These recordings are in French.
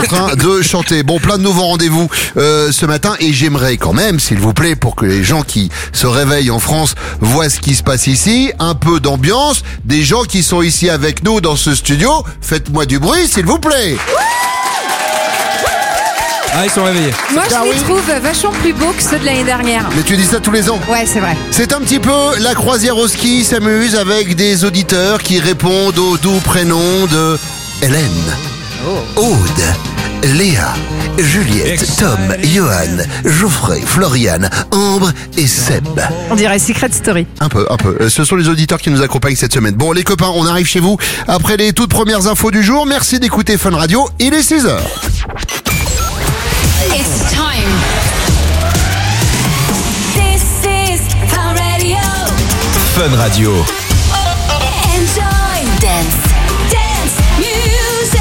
train de chanter. Bon, plein de nouveaux rendez-vous ce matin et j'aimerais quand même, s'il vous plaît, pour que les gens qui se réveillent en France voient ce qui se passe ici, un peu d'ambiance, des gens qui sont ici avec nous dans ce studio. Faites-moi du bruit, s'il vous plaît. Ah, ils sont réveillés. Moi, je les trouve vachement plus beaux que ceux de l'année dernière. Mais tu dis ça tous les ans. Ouais, c'est vrai. C'est un petit peu la croisière au ski s'amuse avec des auditeurs qui répondent au doux prénom de Hélène, Aude, Léa, Juliette, Tom, Johan, Geoffrey, Floriane, Ambre et Seb. On dirait Secret Story. Un peu. Ce sont les auditeurs qui nous accompagnent cette semaine. Bon, les copains, on arrive chez vous après les toutes premières infos du jour. Merci d'écouter Fun Radio. Il est 6h. It's time. This is Fun Radio. Fun Radio. Enjoy. Dance music.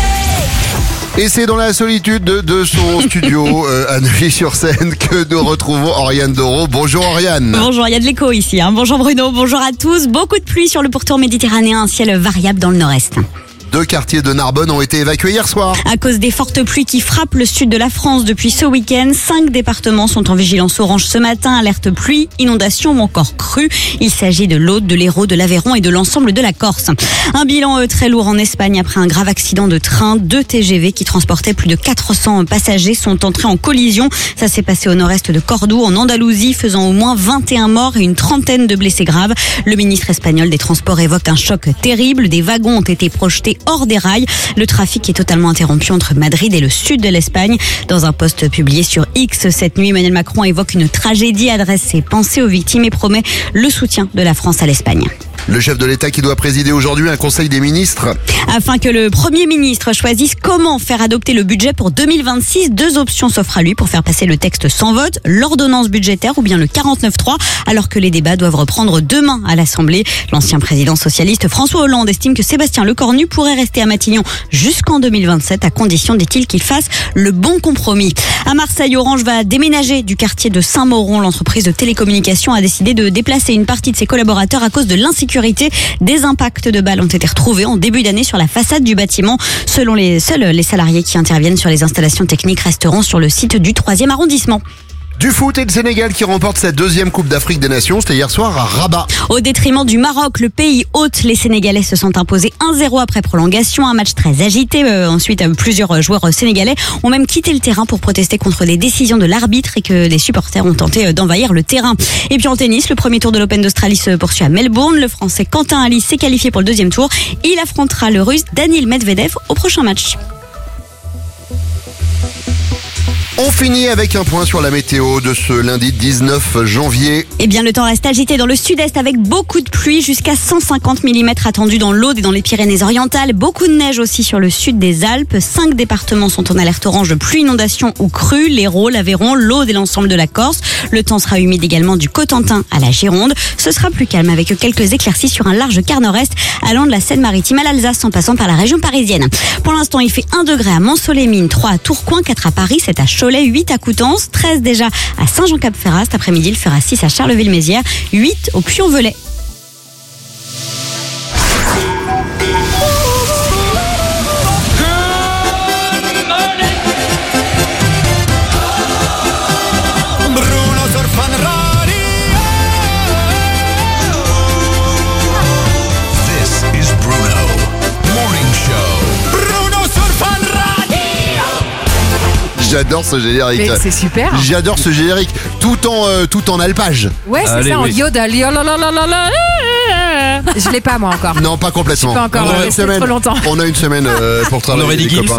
Et c'est dans la solitude de son studio à Neuilly-sur-Seine que nous retrouvons Oriane Doro. Bonjour Oriane. Bonjour, il y a de l'écho ici. Bonjour Bruno, bonjour à tous. Beaucoup de pluie sur le pourtour méditerranéen, un ciel variable dans le nord-est. 2 quartiers de Narbonne ont été évacués hier soir. À cause des fortes pluies qui frappent le sud de la France depuis ce week-end, 5 départements sont en vigilance orange ce matin. Alerte pluie, inondation ou encore crue. Il s'agit de l'Aude, de l'Hérault, de l'Aveyron et de l'ensemble de la Corse. Un bilan très lourd en Espagne après un grave accident de train. 2 TGV qui transportaient plus de 400 passagers sont entrés en collision. Ça s'est passé au nord-est de Cordoue, en Andalousie, faisant au moins 21 morts et une trentaine de blessés graves. Le ministre espagnol des Transports évoque un choc terrible. Des wagons ont été projetés hors des rails. Le trafic est totalement interrompu entre Madrid et le sud de l'Espagne. Dans un post publié sur X cette nuit, Emmanuel Macron évoque une tragédie, adresse ses pensées aux victimes et promet le soutien de la France à l'Espagne. Le chef de l'État qui doit présider aujourd'hui un conseil des ministres. Afin que le Premier ministre choisisse comment faire adopter le budget pour 2026, 2 options s'offrent à lui pour faire passer le texte sans vote, l'ordonnance budgétaire ou bien le 49.3, alors que les débats doivent reprendre demain à l'Assemblée. L'ancien président socialiste François Hollande estime que Sébastien Lecornu pourrait rester à Matignon jusqu'en 2027, à condition, dit-il, qu'il fasse le bon compromis. À Marseille, Orange va déménager du quartier de Saint-Mauron. L'entreprise de télécommunications a décidé de déplacer une partie de ses collaborateurs à cause de l'insécurité. Des impacts de balles ont été retrouvés en début d'année sur la façade du bâtiment. Seuls les salariés qui interviennent sur les installations techniques resteront sur le site du 3e arrondissement. Du foot et le Sénégal qui remporte sa 2e Coupe d'Afrique des Nations. C'était hier soir à Rabat. Au détriment du Maroc, le pays hôte, les Sénégalais se sont imposés 1-0 après prolongation. Un match très agité. Ensuite, plusieurs joueurs sénégalais ont même quitté le terrain pour protester contre les décisions de l'arbitre et que des supporters ont tenté d'envahir le terrain. Et puis en tennis, le premier tour de l'Open d'Australie se poursuit à Melbourne. Le Français Quentin Halys s'est qualifié pour le 2e tour. Il affrontera le Russe Daniil Medvedev au prochain match. On finit avec un point sur la météo de ce lundi 19 janvier. Eh bien, le temps reste agité dans le sud-est avec beaucoup de pluie, jusqu'à 150 mm attendus dans l'Aude et dans les Pyrénées-Orientales. Beaucoup de neige aussi sur le sud des Alpes. 5 départements sont en alerte orange de pluie, inondation ou crue. L'Hérault, l'Aveyron, l'Aude et l'ensemble de la Corse. Le temps sera humide également du Cotentin à la Gironde. Ce sera plus calme avec quelques éclaircies sur un large quart nord-est allant de la Seine-Maritime à l'Alsace en passant par la région parisienne. Pour l'instant, il fait 1 degré à Mont-Soleil-Mines, 3 à Tourcoing, 4 à Paris, 7 à Cholet, 8 à Coutances, 13 déjà à Saint-Jean-Cap-Ferrat. Cet après-midi, il fera 6 à Charleville-Mézières, 8 au Puy-en-Velay. J'adore ce générique. Mais c'est super. J'adore ce générique. Tout en alpage. Ouais, c'est Allez, ça, en oui. yodel. Je l'ai pas moi encore. Non, pas complètement. Pas encore, On a une c'est semaine. trop longtemps. On a une semaine pour travailler. aurait dit les Gims. copains.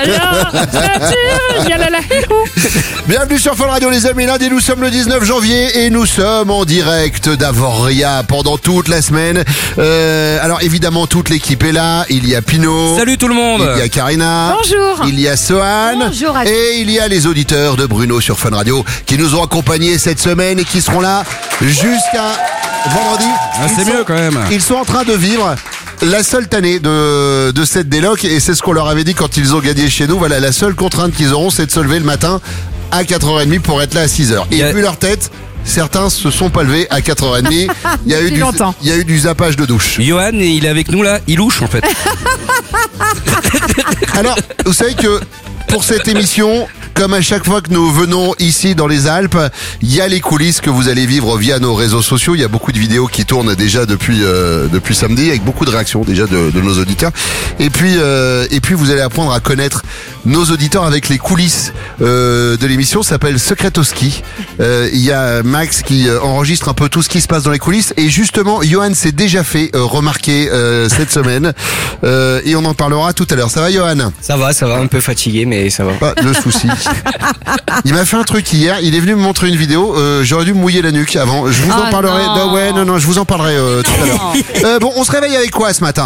Bienvenue sur Fun Radio les amis, lundi nous sommes le 19 janvier et nous sommes en direct d'Avoria pendant toute la semaine. Alors évidemment toute l'équipe est là, il y a Pino. Salut tout le monde. Il y a Karina. Bonjour. Il y a Sohan. Bonjour à tous. Et il y a les auditeurs de Bruno sur Fun Radio qui nous ont accompagnés cette semaine et qui seront là jusqu'à vendredi. Ah, c'est mieux quand même. Ils sont en train de vivre la seule tannée de cette déloc et c'est ce qu'on leur avait dit quand ils ont gagné chez nous. Voilà, la seule contrainte qu'ils auront, c'est de se lever le matin à 4h30 pour être là à 6h. Et vu leur tête, certains se sont pas levés à 4h30. Il y a eu du zappage de douche. Johan, il est avec nous là, il louche en fait. Alors, vous savez que pour cette émission, comme à chaque fois que nous venons ici dans les Alpes, il y a les coulisses que vous allez vivre via nos réseaux sociaux. Il y a beaucoup de vidéos qui tournent déjà depuis samedi, avec beaucoup de réactions déjà de nos auditeurs. Et puis vous allez apprendre à connaître nos auditeurs avec les coulisses de l'émission. Ça s'appelle Secret au ski. Il y a Max qui enregistre un peu tout ce qui se passe dans les coulisses. Et justement, Johan s'est déjà fait remarquer cette semaine. Et on en parlera tout à l'heure. Ça va, Johan? Ça va, un peu fatigué, mais ça va. Pas de souci. Il m'a fait un truc hier. Il est venu me montrer une vidéo. J'aurais dû me mouiller la nuque avant. Je vous en parlerai. Non, je vous en parlerai tout à l'heure. Bon, on se réveille avec quoi ce matin?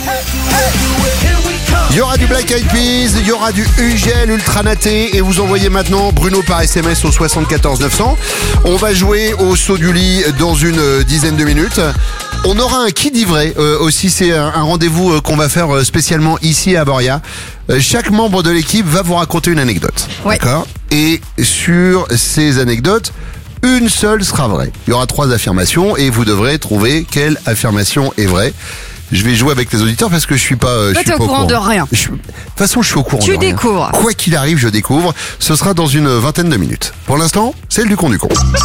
Il y aura du Black Eyed Peas, il y aura du Ugel Ultra Naté et vous envoyez maintenant Bruno par SMS au 74 900. On va jouer au saut du lit dans une dizaine de minutes. On aura un qui dit vrai aussi, c'est un rendez-vous qu'on va faire spécialement ici à Boria. Chaque membre de l'équipe va vous raconter une anecdote. Ouais. D'accord? Et sur ces anecdotes, une seule sera vraie. Il y aura 3 affirmations et vous devrez trouver quelle affirmation est vraie. Je vais jouer avec les auditeurs parce que je suis pas t'es au courant de rien. De toute façon, je suis au courant Tu de rien. découvres. Quoi qu'il arrive, je découvre. Ce sera dans une vingtaine de minutes. Pour l'instant, c'est le Ducon.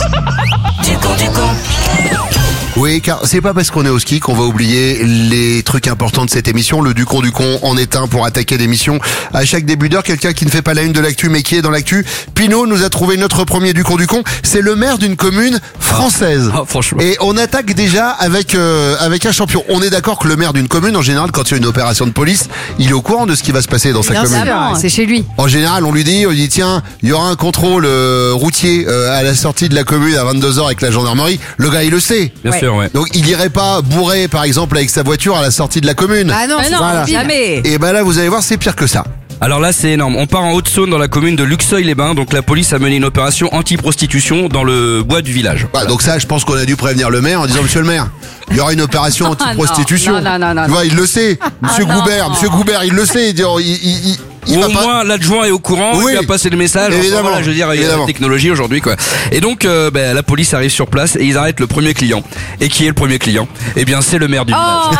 Oui, car c'est pas parce qu'on est au ski qu'on va oublier les trucs importants de cette émission. Le Ducon en est un pour attaquer l'émission. À chaque début d'heure, quelqu'un qui ne fait pas la une de l'actu mais qui est dans l'actu. Pinot nous a trouvé notre premier Ducon. C'est le maire d'une commune française. Franchement. Et on attaque déjà avec un champion. On est d'accord que le maire d'une commune, en général, quand il y a une opération de police, il est au courant de ce qui va se passer dans sa commune. C'est chez lui. En général, on lui dit tiens, il y aura un contrôle routier à la sortie de la commune à 22h avec la gendarmerie. Le gars, il le sait. Bien sûr, ouais. Donc il irait pas bourré par exemple avec sa voiture à la sortie de la commune. Ah non, Voilà. jamais. Et ben là vous allez voir, c'est pire que ça. Alors là, c'est énorme. On part en Haute-Saône dans la commune de Luxeuil-les-Bains. Donc la police a mené une opération anti-prostitution dans le bois du village. Bah, donc ça, je pense qu'on a dû prévenir le maire en disant monsieur le maire, il y aura une opération anti-prostitution. Non. Tu vois, il le sait. Monsieur Goubert, il le sait. Il Ou va au pas- moins l'adjoint est au courant, Oui. il a passé le message. Enfin, Évidemment. voilà, je veux dire, il y a Évidemment. la technologie aujourd'hui, quoi. Et donc, la police arrive sur place et ils arrêtent le premier client. Et qui est le premier client? Eh bien, c'est le maire du village.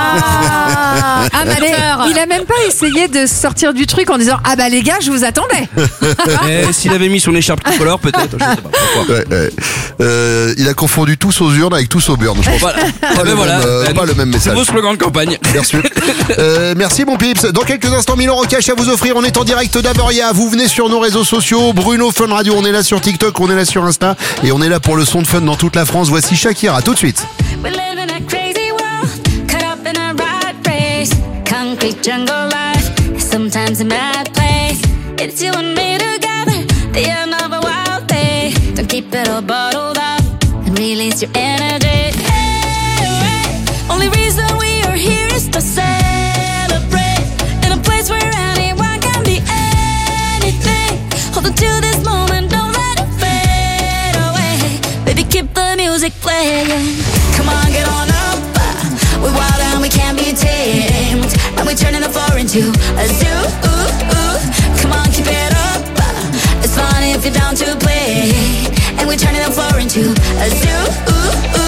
Mais il a même pas essayé de sortir du truc en disant ah bah les gars, je vous attendais. Et s'il avait mis son écharpe tricolore, peut-être, je sais pas. Pourquoi. Ouais. Il a confondu tous aux urnes avec tous aux burnes, je pense. Voilà. Pas, le Voilà. même, pas le même C'est message. vos slogans de campagne. Merci. Merci mon Pips. Dans quelques instants, 1000 € cash à vous offrir. On est en direct d'Aboria. Vous venez sur nos réseaux sociaux. Bruno Fun Radio. On est là sur TikTok, on est là sur Insta. Et on est là pour le son de fun dans toute la France. Voici Shakira. Tout de suite. We live in a crazy world, caught up in a rat race. Concrete jungle life, sometimes a bad place. It's you and me together, the end of a wild day. Don't keep it all bottled up and release your energy. Hey, only reason we are here is to celebrate. In a place where anyone can be anything. Hold on to this moment, don't let it fade away. Baby, keep the music playing. Come on, get on up. We're wild and we can't be tamed. And we're turning the floor into a zoo. Come on, keep it up. It's fun if you're down to play. And we're turning the floor into a zoo.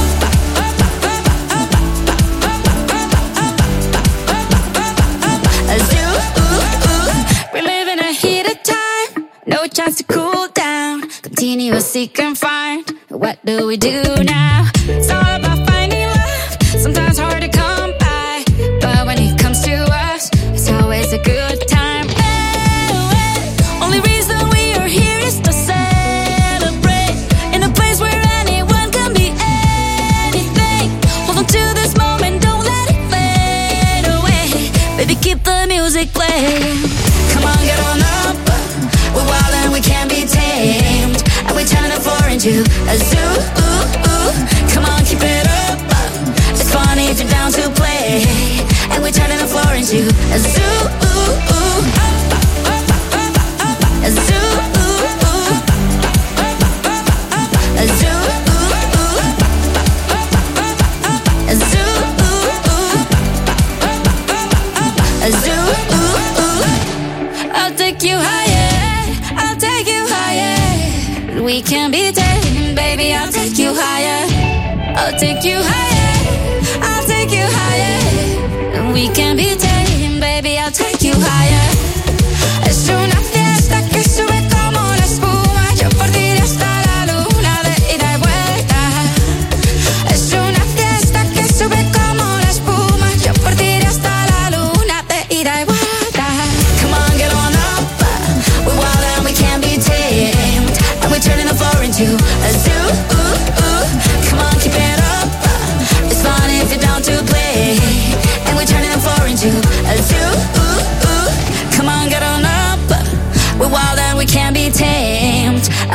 A zoo. We're living a heated time. No chance to cool down. Continuous seek and find. What do we do now? It's all about finding love. Sometimes hard to come by. But when it comes to us, it's always a good time. Hey, only reason we are here is to celebrate. In a place where anyone can be anything. Hold on to this moment, don't let it fade away. Baby, keep the music playing. Come on, get on up. We're wild and we can't be tamed. And we're turning the floor into a zoo. Come on, keep it up. It's fun if you're down to play. And we're turning the floor into a zoo. A zoo. A zoo. A zoo. A zoo. I'll take you higher. I'll take you higher. We can be tamed, baby. I'll take you higher. I'll take you higher. I'll take you higher. We can be tamed, baby. I'll take you higher. It's true, nothing.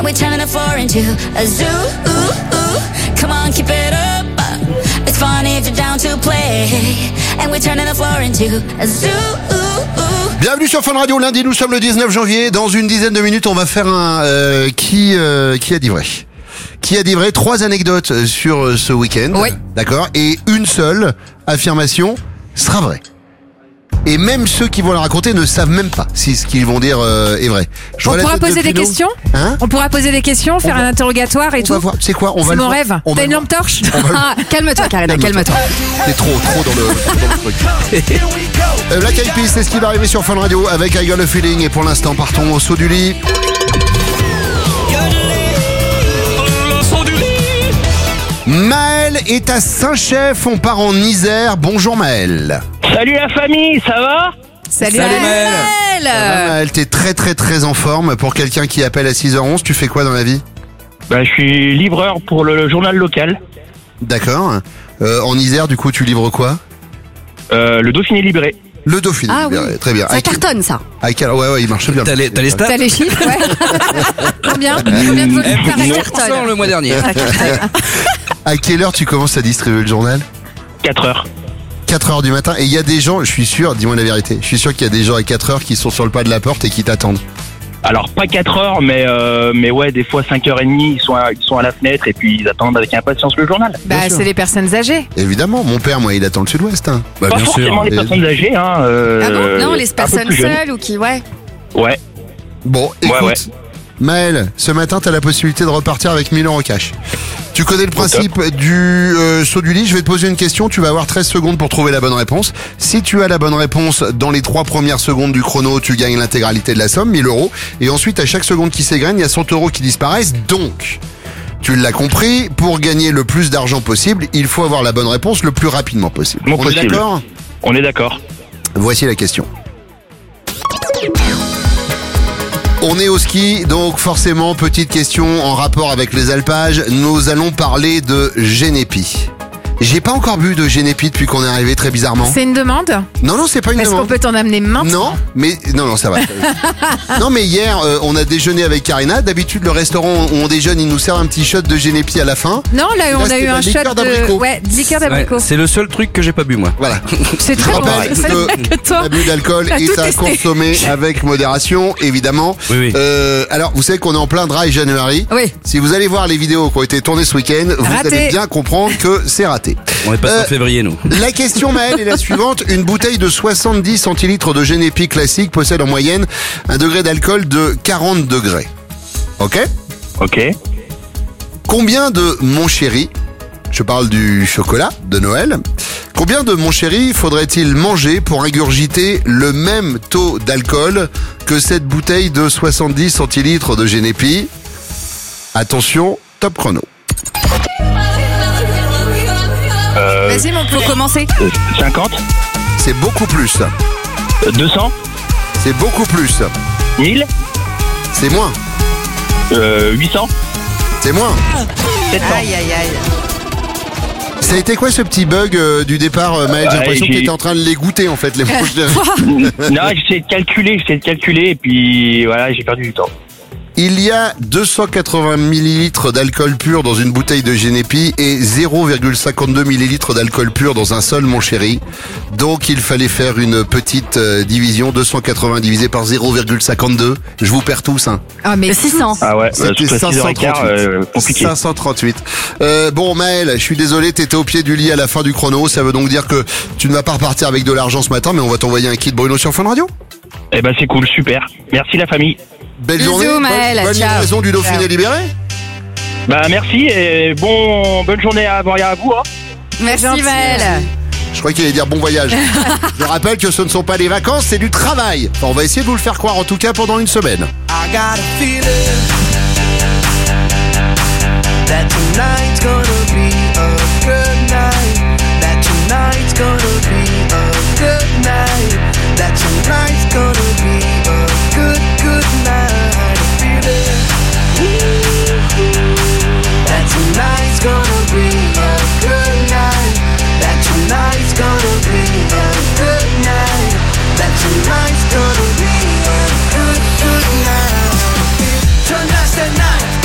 and we're turning the floor into a zoo. Come on, keep it up. It's fun if you're down to play, and we're turning the floor into a zoo. Bienvenue sur Fun Radio, lundi, nous sommes le 19 janvier. Dans une dizaine de minutes, on va faire un qui a dit vrai. Qui a dit vrai, 3 anecdotes sur ce week-end. Oui. D'accord. Et une seule affirmation sera vraie. Et même ceux qui vont la raconter ne savent même pas si ce qu'ils vont dire est vrai. On pourra poser des questions. On pourra poser des questions, faire un interrogatoire et tout. On va voir. C'est quoi? C'est mon rêve. T'as une lampe torche? Calme-toi, Karina, calme-toi. T'es trop dans le truc. Black Eyed Peas, c'est ce qui va arriver sur Fun Radio avec I Got a Feeling. Et pour l'instant, partons au saut du lit. Maël est à Saint-Chef, on part en Isère. Bonjour Maël. Salut la famille, ça va? Salut Maël. Maël, t'es très en forme. Pour quelqu'un qui appelle à 6h11, tu fais quoi dans la vie? Je suis livreur pour le journal local. D'accord. En Isère, du coup, tu livres quoi? Le Dauphiné libéré. Le Dauphiné libéré, oui. très bien. Ça cartonne, ça. Ouais, il marche bien. T'as les stats? T'as les chiffres, ouais. Combien de volumes par cartonne le mois dernier. À quelle heure tu commences à distribuer le journal? 4h. 4h du matin. Et il y a des gens, je suis sûr, dis-moi la vérité, je suis sûr qu'il y a des gens à 4h qui sont sur le pas de la porte et qui t'attendent. Alors pas 4h, mais ouais, des fois 5h30, ils sont à la fenêtre et puis ils attendent avec impatience le journal. C'est les personnes âgées. Évidemment, mon père, moi, il attend le Sud-Ouest. Hein. Pas bien forcément sûr. les personnes âgées, hein. Ah bon? Non, les un peu personnes plus jeunes. seules ou qui, ouais. Ouais. Bon, écoute, Ouais. Maël, ce matin, t'as la possibilité de repartir avec 1000 € cash. Tu connais le principe du saut du lit. Je vais te poser une question. Tu vas avoir 13 secondes pour trouver la bonne réponse. Si tu as la bonne réponse dans les 3 premières secondes du chrono, tu gagnes l'intégralité de la somme, 1000 €. Et ensuite, à chaque seconde qui s'égrène, il y a 100 € qui disparaissent. Donc, tu l'as compris, pour gagner le plus d'argent possible, il faut avoir la bonne réponse le plus rapidement possible. On est d'accord? On est d'accord. Voici la question. On est au ski, donc forcément, petite question en rapport avec les alpages. Nous allons parler de Genepi. J'ai pas encore bu de Genepi depuis qu'on est arrivé, très bizarrement. C'est une demande? Non, c'est pas une Est-ce demande. qu'on peut t'en amener maintenant? Non, mais non, ça va. Non, mais hier, on a déjeuné avec Karina. D'habitude, le restaurant où on déjeune, il nous sert un petit shot de Genepi à la fin. Non, là, on a c'était eu un la shot liqueur d'abricot. de liqueur d'abricot. C'est le seul truc que j'ai pas bu moi. Voilà. C'est Je très bon. rappelle Que que toi. l'abus d'alcool T'as est tout à testé. consommer avec modération, évidemment. Oui. Alors, vous savez qu'on est en plein dry January. Oui. Si vous allez voir les vidéos qui ont été tournées ce week-end, vous Raté. allez bien comprendre que c'est raté. On est pas en février nous. La question, Maël, est la suivante. Une bouteille de 70 centilitres de Genepi classique possède en moyenne un degré d'alcool de 40 degrés. Ok? Ok. Combien de mon chéri, je parle du chocolat de Noël, combien de mon chéri faudrait-il manger pour ingurgiter le même taux d'alcool que cette bouteille de 70 centilitres de Genepi? Attention, top chrono. Vas-y, mon faut commencer. 50. C'est beaucoup plus. 200. C'est beaucoup plus. 1000. C'est moins. 800. C'est moins. 700. Aïe. Ça a été quoi ce petit bug du départ, Maël? J'ai l'impression que tu étais en train de les goûter en fait, les manches de... Non, j'essaie de calculer et puis voilà, j'ai perdu du temps. Il y a 280 millilitres d'alcool pur dans une bouteille de Genepi et 0,52 millilitres d'alcool pur dans un seul, mon chéri. Donc il fallait faire une petite division, 280 divisé par 0,52. Je vous perds tous, hein. Ah, mais 600. Ah ouais, C'était 6h15, compliqué. 538. Bon, Maël, je suis désolé, t'étais au pied du lit à la fin du chrono. Ça veut donc dire que tu ne vas pas repartir avec de l'argent ce matin, mais on va t'envoyer un kit Bruno sur Fun Radio. Eh ben c'est cool, super. Merci la famille. Belle Bisous, journée. Maël, Bonne ciao. livraison du Dauphiné Ciao. libéré. Merci et bonne journée à vous. Hein. Merci, Maël. Je crois qu'il allait dire bon voyage. Je rappelle que ce ne sont pas des vacances, c'est du travail. Enfin, on va essayer de vous le faire croire en tout cas pendant une semaine. I got a feeling that tonight's gonna be a good night. That tonight's gonna be a good night. That tonight's gonna be a good night. A feeling that tonight's gonna be a good night. That tonight's gonna be a good night. That tonight's gonna be a good night. Tonight's the night.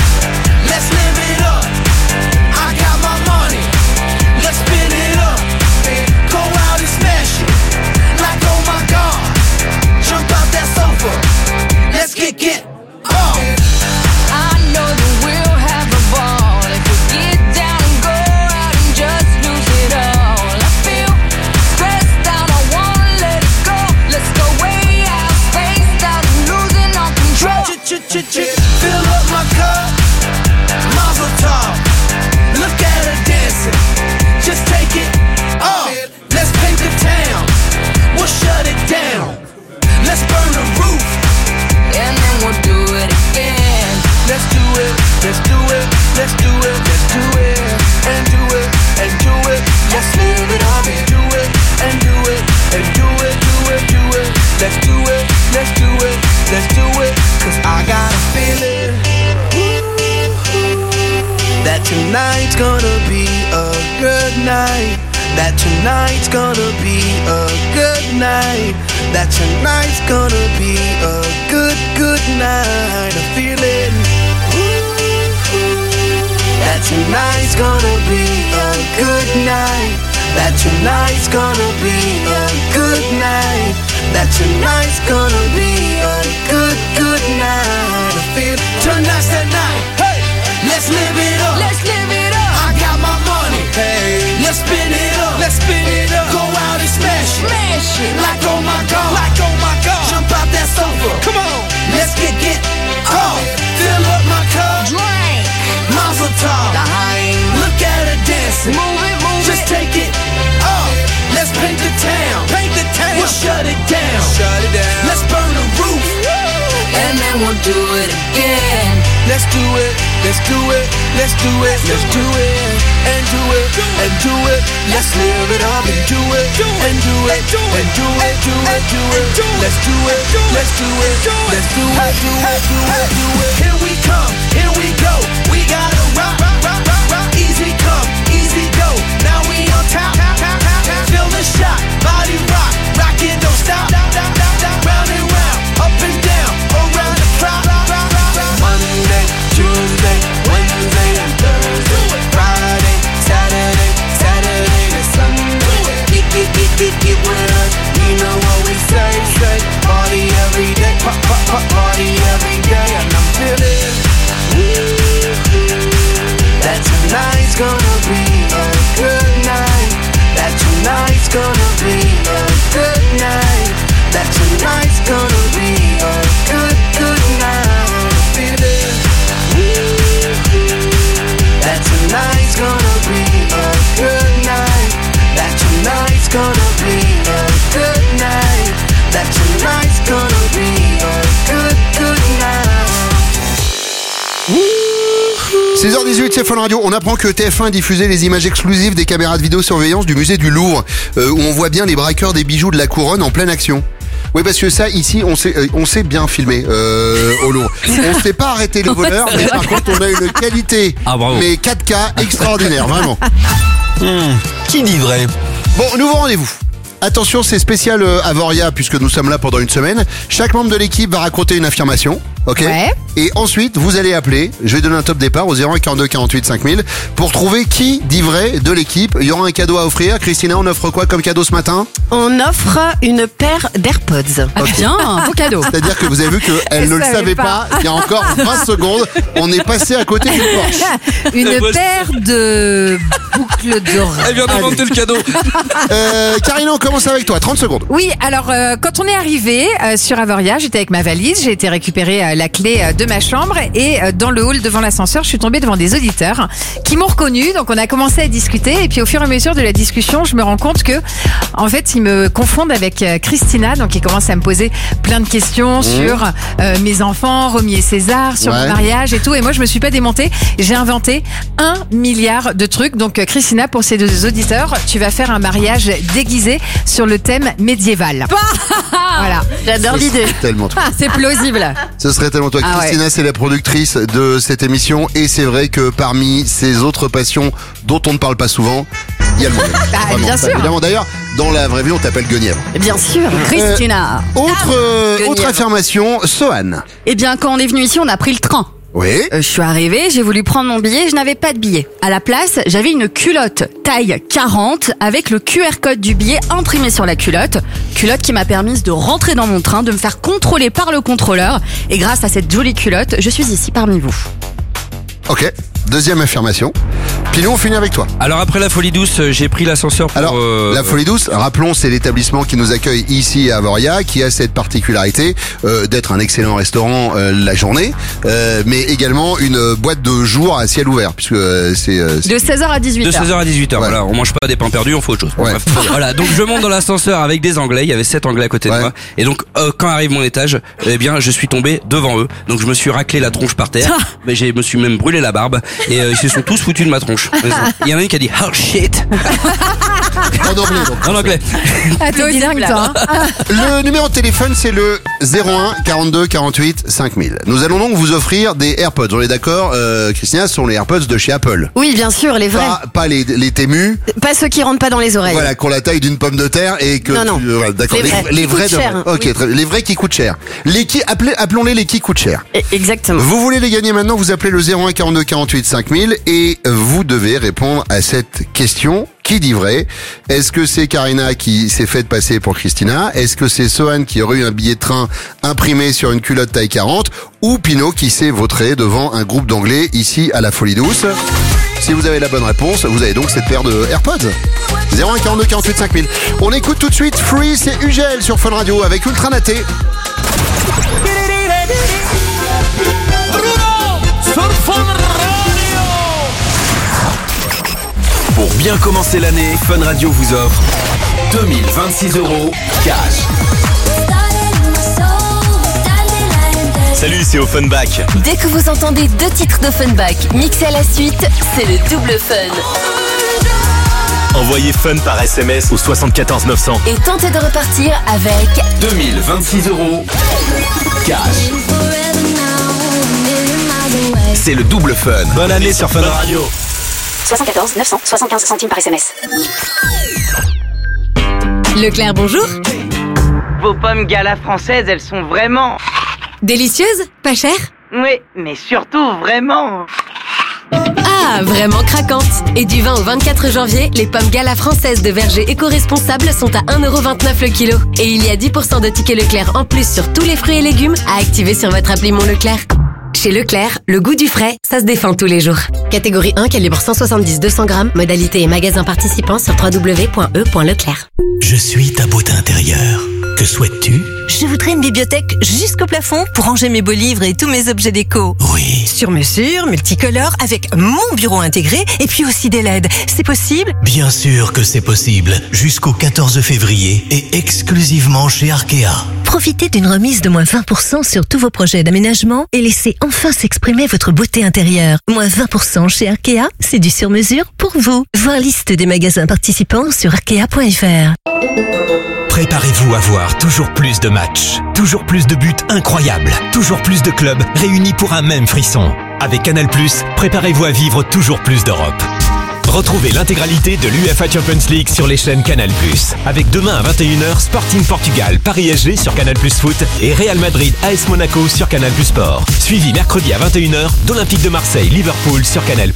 Fill up my cup, Mazel tov. Look at her dancing, just take it off. Let's paint the town, we'll shut it down. Let's burn the roof, and then we'll do it again. Let's do it, let's do it, let's do it, let's do it, and do it, and do it. Let's live it up and do it, and do it, and do it, do it, do it. Let's do it, let's do it, let's do it. 'Cause I got a feeling that tonight's gonna be a good night. That tonight's gonna be a good night. That tonight's gonna be a good, good night. A feeling that tonight's gonna be a good night. That tonight's gonna be a good night. That tonight's gonna be a good, good night. I feel tonight's the night. Hey, let's live it up. Let's live it up. I got my money. Hey, let's spin it up. Let's spin it up. Go out and smash it. Smash it. Like oh my god. Like oh my god. Jump out that sofa. Come on. Let's get off. Fill up my cup. Drink. Mazel tov. Look at her dancing. Move it, move it. Just take it off. Let's paint the town. Paint the town. We'll shut it down. Shut it down. Let's burn the roof. And then we'll do it again. Let's do it. Let's do it. Let's do it. Let's do it. And do it. And do it. Let's live it up and do it. And do it. And do it. Do it. Do it. Let's do it. Let's do it. Let's do it. Do it. Do it. Do it. Here we come. Here we go. We gotta rock. Rock. Rock. Rock. Easy come. Easy go. Now we on top. Feel the shot. Body rock. Rockin', don't stop. Round and round. Up and down. Around the clock. Monday, Tuesday, Wednesday, and Thursday. Friday, Saturday, Saturday to Sunday. Get with us. You know what we say. Party every day. Party every day. And I'm feeling that tonight's gonna be a good night. That tonight's gonna be a good night. That tonight's gonna be a good, good night. Feeling that tonight's gonna be a good night. That tonight's gonna be a good night. That tonight's gonna be a good, good night. 6h18, c'est Fun Radio. On apprend que TF1 diffusait les images exclusives des caméras de vidéosurveillance du musée du Louvre, où on voit bien les braqueurs des bijoux de la couronne en pleine action. Oui, parce que ça, ici, on sait bien filmer au Louvre. On sait pas arrêter les voleurs, mais par contre, on a une qualité, mais 4K extraordinaire, vraiment. Qui dit vrai? Bon, nouveau rendez-vous. Attention, c'est spécial Avoria, puisque nous sommes là pendant une semaine. Chaque membre de l'équipe va raconter une affirmation. Ok. Ouais. Et ensuite, vous allez appeler. Je vais donner un top départ au 01 42 48 5000 pour trouver qui dit vrai de l'équipe. Il y aura un cadeau à offrir. Christina, on offre quoi comme cadeau ce matin? On offre une paire d'AirPods. Ah, bien, beau cadeau. C'est-à-dire que vous avez vu qu'elle ne le savait pas. Il y a encore 20 secondes. On est passé à côté du Porsche. Une paire de boucles d'oreilles. Elle vient d'inventer le cadeau. Karina, on commence avec toi. 30 secondes. Oui, alors quand on est arrivé sur Avoria, j'étais avec ma valise, j'ai été récupérer la clé de ma chambre et dans le hall devant l'ascenseur, je suis tombée devant des auditeurs qui m'ont reconnue. Donc on a commencé à discuter et puis au fur et à mesure de la discussion, je me rends compte que en fait, ils me confondent avec Christina. Donc ils commencent à me poser plein de questions sur mes enfants, Romy et César, sur mon mariage et tout. Et moi, je me suis pas démontée. J'ai inventé 1 milliard de trucs. Donc Christina, pour ces deux auditeurs, tu vas faire un mariage déguisé sur le thème médiéval. Voilà. J'adore l'idée. Tellement toi. C'est plausible. Ce serait tellement toi. Ah Christina, c'est la productrice de cette émission et c'est vrai que parmi ses autres passions dont on ne parle pas souvent, il y a le monde. Bien sûr. Évidemment. D'ailleurs, dans la vraie vie, on t'appelle Guenièvre. Bien sûr, Christina. Autre affirmation, Sohan. Eh bien, quand on est venu ici, on a pris le train. Oui. Je suis arrivée, j'ai voulu prendre mon billet, je n'avais pas de billet. À la place, j'avais une culotte taille 40 avec le QR code du billet imprimé sur la culotte. Culotte qui m'a permis de rentrer dans mon train, de me faire contrôler par le contrôleur. Et grâce à cette jolie culotte, je suis ici parmi vous. Ok. Deuxième affirmation. Pilou, on finit avec toi. Alors après la Folie Douce, j'ai pris l'ascenseur pour... Alors, la Folie Douce, rappelons, c'est l'établissement qui nous accueille ici à Avoria, qui a cette particularité d'être un excellent restaurant la journée, mais également une boîte de jour à ciel ouvert, puisque c'est... De 16h à 18h. De 16h à 18h, Ouais. voilà, on mange pas des pains perdus, on fait autre chose. Ouais. Bref. Voilà, donc je monte dans l'ascenseur avec des Anglais, il y avait 7 Anglais à côté de Ouais. moi, et donc quand arrive mon étage, eh bien je suis tombé devant eux, donc je me suis raclé la tronche par terre, mais je me suis même brûlé la barbe, et ils se sont tous foutus de ma tronche. Il y en a une qui a dit oh shit En anglais, donc. en anglais. Ah, t'es bilingue, toi. Hein. Le numéro de téléphone, c'est le 01 42 48 5000. Nous allons donc vous offrir des AirPods. On est d'accord, Christina, ce sont les AirPods de chez Apple. Oui, bien sûr, les vrais. Pas les Temu, Pas ceux qui rentrent pas dans les oreilles. voilà, qui ont la taille d'une pomme de terre et que... Non. voilà, d'accord. Les vrais, Les qui vrais coûtent cher, Ok, oui. très bien. Les vrais qui coûtent cher. Appelons-les les qui coûtent cher. Exactement. Vous voulez les gagner maintenant, vous appelez le 01 42 48 5000 et vous devez répondre à cette question. Qui dit vrai? Est-ce que c'est Karina qui s'est faite passer pour Christina? Est-ce que c'est Sohan qui aurait eu un billet de train imprimé sur une culotte taille 40? Ou Pinot qui s'est vautré devant un groupe d'anglais ici à la Folie Douce? Si vous avez la bonne réponse, vous avez donc cette paire de AirPods. 01 42 48 5000. On écoute tout de suite Freeze et Ugel sur Fun Radio avec Ultra Naté. Pour bien commencer l'année, Fun Radio vous offre 2026 € cash. Salut, c'est Offenbach. Dès que vous entendez 2 titres d'Offenbach mixés à la suite, c'est le double fun. Envoyez Fun par SMS au 74 900. Et tentez de repartir avec 2026 € cash. C'est le double fun. Bonne année sur Fun Radio. 74 900 75 centimes par SMS. Leclerc, bonjour. Vos pommes Gala françaises, elles sont vraiment... Délicieuses? Pas chères? Oui, mais surtout vraiment... Ah, vraiment craquantes. Et du 20 au 24 janvier, les pommes Gala françaises de verger éco-responsables sont à 1,29€ le kilo. Et il y a 10% de tickets Leclerc en plus sur tous les fruits et légumes à activer sur votre appli Mon Leclerc. Chez Leclerc, le goût du frais, ça se défend tous les jours. Catégorie 1, calibre 170-200 grammes. Modalité et magasin participant sur www.e.leclerc. Je suis ta beauté intérieure. Que souhaites-tu? Je voudrais une bibliothèque jusqu'au plafond pour ranger mes beaux livres et tous mes objets déco. Oui. Sur mesure, multicolore, avec mon bureau intégré et puis aussi des LED. C'est possible? Bien sûr que c'est possible. Jusqu'au 14 février et exclusivement chez Arkea. Profitez d'une remise de moins 20% sur tous vos projets d'aménagement et laissez enfin s'exprimer votre beauté intérieure. Moins 20% chez Arkea, c'est du sur-mesure pour vous. Voir liste des magasins participants sur arkea.fr. Préparez-vous à voir toujours plus de matchs, toujours plus de buts incroyables, toujours plus de clubs réunis pour un même frisson. Avec Canal+, préparez-vous à vivre toujours plus d'Europe. Retrouvez l'intégralité de l'UEFA Champions League sur les chaînes Canal+. Avec demain à 21h, Sporting Portugal, Paris SG sur Canal+ Foot et Real Madrid AS Monaco sur Canal+ Sport. Suivi mercredi à 21h d'Olympique de Marseille, Liverpool sur Canal+.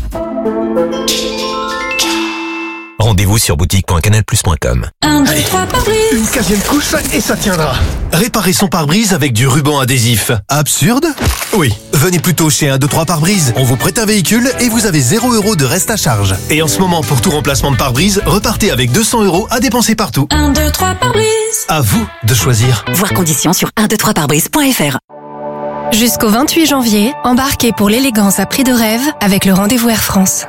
Rendez-vous sur boutique.canalplus.com. 1, 2, 3 pare-brise. Une 15e couche et ça tiendra. Réparer son pare-brise avec du ruban adhésif. Absurde? Oui. Venez plutôt chez 1, 2, 3 pare-brise. On vous prête un véhicule et vous avez 0€ de reste à charge. Et en ce moment, pour tout remplacement de pare-brise, repartez avec 200€ à dépenser partout. 1, 2, 3 pare-brise. À vous de choisir. Voir conditions sur 123parbrise.fr. Jusqu'au 28 janvier, embarquez pour l'élégance à prix de rêve avec le rendez-vous Air France.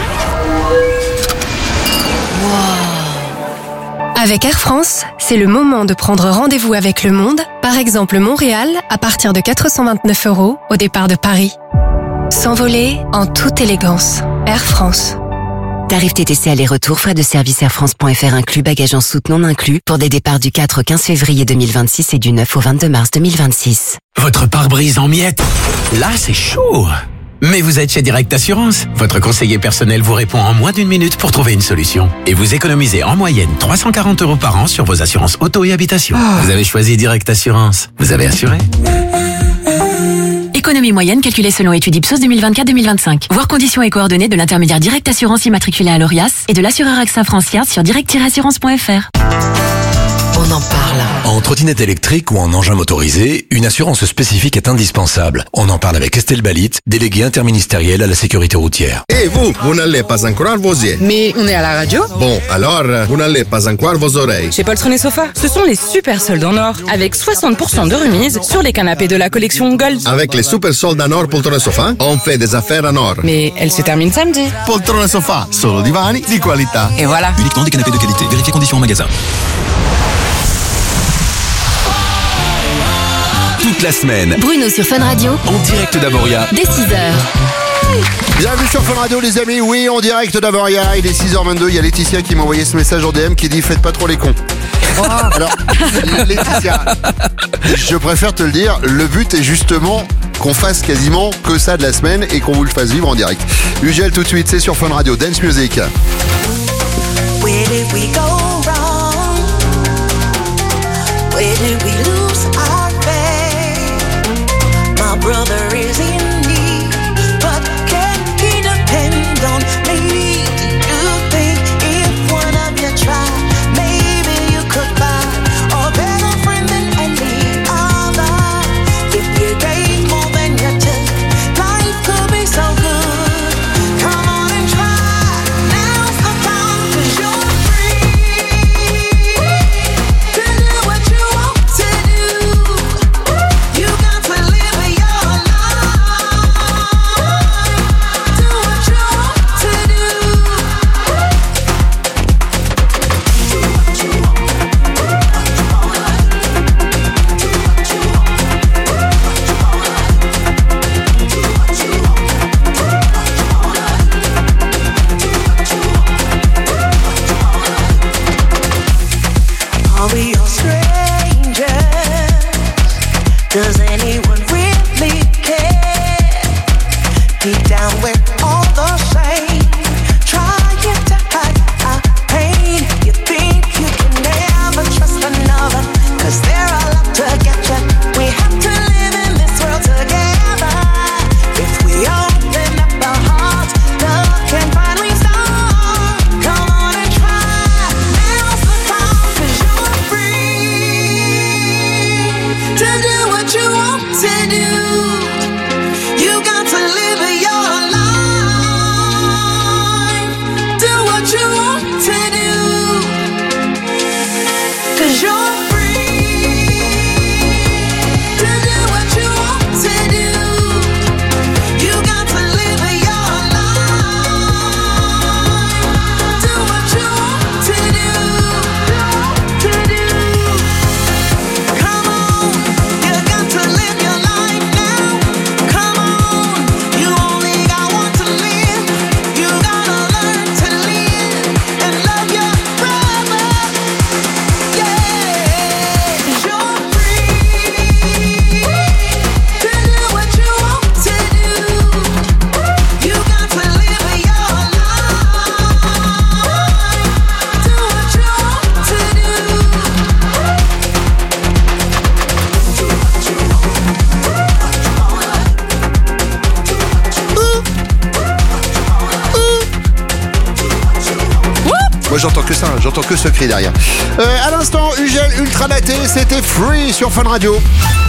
Avec Air France, c'est le moment de prendre rendez-vous avec le monde, par exemple Montréal, à partir de 429€ au départ de Paris. S'envoler en toute élégance. Air France. Tarif TTC aller-retour, frais de service airfrance.fr inclus, bagages en soute non inclus, pour des départs du 4 au 15 février 2026 et du 9 au 22 mars 2026. Votre pare-brise en miettes? Là, c'est chaud. Mais vous êtes chez Direct Assurance. Votre conseiller personnel vous répond en moins d'1 minute pour trouver une solution. Et vous économisez en moyenne 340€ par an sur vos assurances auto et habitation. Vous avez choisi Direct Assurance. Vous avez assuré? Économie moyenne calculée selon étude Ipsos 2024-2025. Voir conditions et coordonnées de l'intermédiaire Direct Assurance immatriculé à l'ORIAS et de l'assureur AXA France sur direct-assurance.fr. on en parle. En trottinette électrique ou en engin motorisé, une assurance spécifique est indispensable. On en parle avec Estelle Balit, déléguée interministérielle à la sécurité routière. Et vous n'allez pas encore vos yeux. Mais on est à la radio. Bon, alors, vous n'allez pas encore vos oreilles. Chez Poltron et Sofa, ce sont les super soldes en or, avec 60% de remise sur les canapés de la collection Gold. Avec les super soldes en or Poltron et Sofa, on fait des affaires en or. Mais elle se termine samedi. Poltron et Sofa, solo divani di qualità. Et voilà. Uniquement des canapés de qualité. Vérifiez conditions en magasin. Toute la semaine, Bruno sur Fun Radio, en direct d'Avoria, dès 6h. Bienvenue sur Fun Radio les amis, oui en direct d'Avoria, il est 6h22, il y a Laetitia qui m'a envoyé ce message en DM qui dit faites pas trop les cons. Alors Laetitia, je préfère te le dire, le but est justement qu'on fasse quasiment que ça de la semaine et qu'on vous le fasse vivre en direct. Ugel tout de suite, c'est sur Fun Radio, Dance Music. Where did we go wrong? Where did we lose our faith? My brother is in need, but can he depend on me? Do you think if one of you tried, maybe you could find a better friend than any other? If you gave more than you took, life could be so good. Come on and try. Now's the time 'cause you're free to do what you want to do. You got to live your life. Do what you want to do. Are we all strangers? Does anyone really care? Deep down we're all the same, trying to hide our pain. You think you can never trust another, 'cause they're all out to get you. We have to live in this world together. If we open up our hearts, love can finally start. Come on and try. Now's the time 'cause you're free to do what you want to do. You got to live your life. Do what you want to do. 'Cause you're free to do what you want to do. You got to live your life. Do what you want to do. Come on, you got to live your life now. Come on, you only got one to live. You gotta learn to live and love your brother. Yeah, 'cause you're free to do what you want to do. You got to live your life. Do what you want to do. Moi j'entends que ça, j'entends que ce cri derrière. À l'instant, Ugel Ultra Laté, c'était Free sur Fun Radio.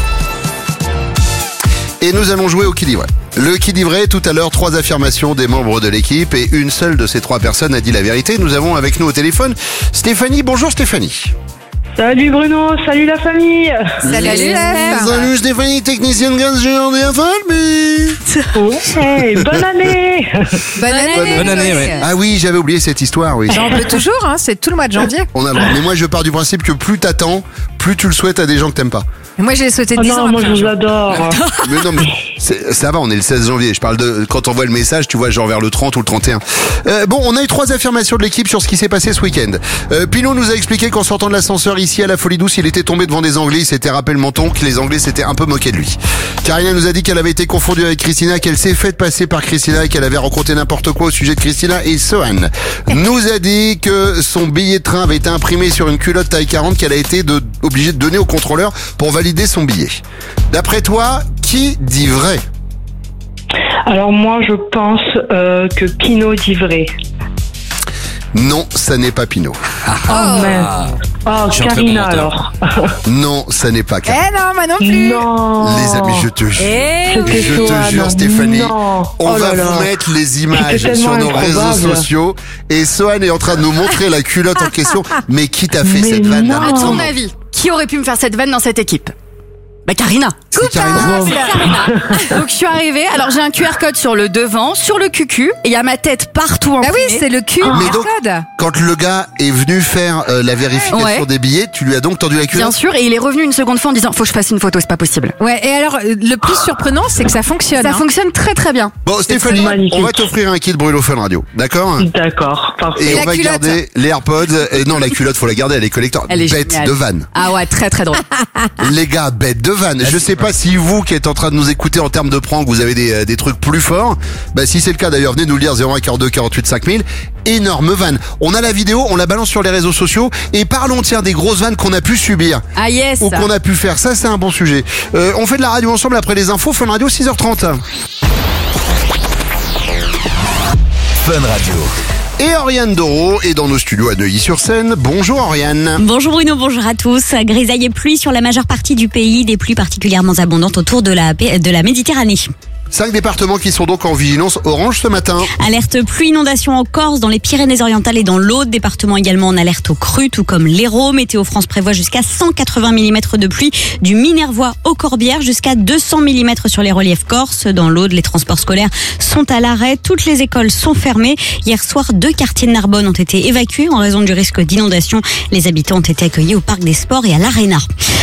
Et nous allons jouer au qui dit vrai. Le qui dit vrai, tout à l'heure, 3 affirmations des membres de l'équipe et une seule de ces 3 personnes a dit la vérité. Nous avons avec nous au téléphone Stéphanie. Bonjour Stéphanie. Salut Bruno, salut la famille. Salut Salut Stéphanie, technicienne gaz géant des Ouais, bonne année. Bonne année, ouais. Ah oui, j'avais oublié cette histoire, oui. J'en peux toujours, hein, c'est tout le mois de janvier. On a le droit. Mais moi je pars du principe que plus t'attends, plus tu le souhaites à des gens que t'aimes pas. Et moi, je l'ai souhaité 10 ans. Non, moi après. je vous adore. Mais non, mais ça va, on est le 16 janvier. Je parle de quand on voit le message, tu vois, genre vers le 30 ou le 31. Bon, on a eu 3 affirmations de l'équipe sur ce qui s'est passé ce week-end. Pinot nous a expliqué qu'en sortant de l'ascenseur ici à la Folie Douce, il était tombé devant des Anglais. Il s'était rappelé le menton, que les Anglais s'étaient un peu moqués de lui. Karina nous a dit qu'elle avait été confondue avec Christina, qu'elle s'est faite passer par Christina et qu'elle avait raconté n'importe quoi au sujet de Christina. Et Sohan nous a dit que son billet de train avait été imprimé sur une culotte taille 40 qu'elle a été obligée de donner au contrôleur pour valider son billet. D'après toi, qui dit vrai? Alors moi je pense que Pinot dit vrai. Non, ça n'est pas Pinot. Oh mince. Oh, Je suis un très bon Karina menteur. alors. Non, ça n'est pas Karina. non, moi non plus. Non. Les amis, je te jure. C'était Je toi, te jure, non. Stéphanie, Non. on Oh va là là. vous mettre les images C'était sur tellement nos réseaux improbable. sociaux. Et Sohan est en train de nous montrer la culotte en question. Mais qui t'a fait Mais cette vanne non. À ton avis, qui aurait pu me faire cette vanne dans cette équipe? Bah Karina. C'est Karina. C'est Karina. Donc je suis arrivée, alors j'ai un QR code sur le devant, sur le cucu, et il y a ma tête partout Bah imprimée. oui, c'est le QR Mais donc, code. quand le gars est venu faire la vérification Ouais. des billets, tu lui as donc tendu la culotte? Bien sûr, et il est revenu une seconde fois en disant faut que je fasse une photo, c'est pas possible. Ouais, et alors, le plus surprenant, c'est que ça fonctionne. Ça hein. fonctionne très très bien. Bon, Stéphanie, magnifique. on va t'offrir un kit Bruno Fun Radio. D'accord? D'accord, parfait. Et la on va culotte. garder les AirPods. Et non, la culotte, faut la garder, elle est collector. Elle est Bête géniale. de vanne. Ah ouais, très très drôle. Les gars, bête de vanne. Je sais pas si vous qui êtes en train de nous écouter en termes de prank, vous avez des trucs plus forts. Bah, si c'est le cas d'ailleurs, venez nous le dire 01 42 48 5000. Énorme vanne. On a la vidéo, on la balance sur les réseaux sociaux. Et parlons, tiens, des grosses vannes qu'on a pu subir. Ah yes. Ou qu'on a pu faire. Ça, c'est un bon sujet. On fait de la radio ensemble après les infos. Fun Radio, 6h30. Fun Radio. Et Oriane Doro est dans nos studios à Neuilly-sur-Seine. Bonjour Oriane. Bonjour Bruno, bonjour à tous. Grisaille et pluie sur la majeure partie du pays, des pluies particulièrement abondantes autour de la Méditerranée. 5 départements qui sont donc en vigilance orange ce matin. Alerte pluie inondation en Corse, dans les Pyrénées-Orientales et dans l'Aude. Département également en alerte aux crues, tout comme l'Hérault. Météo France prévoit jusqu'à 180 mm de pluie du Minervois aux Corbières, jusqu'à 200 mm sur les reliefs corses. Dans l'Aude, les transports scolaires sont à l'arrêt. Toutes les écoles sont fermées. Hier soir, 2 quartiers de Narbonne ont été évacués en raison du risque d'inondation. Les habitants ont été accueillis au Parc des Sports et à l'Arena.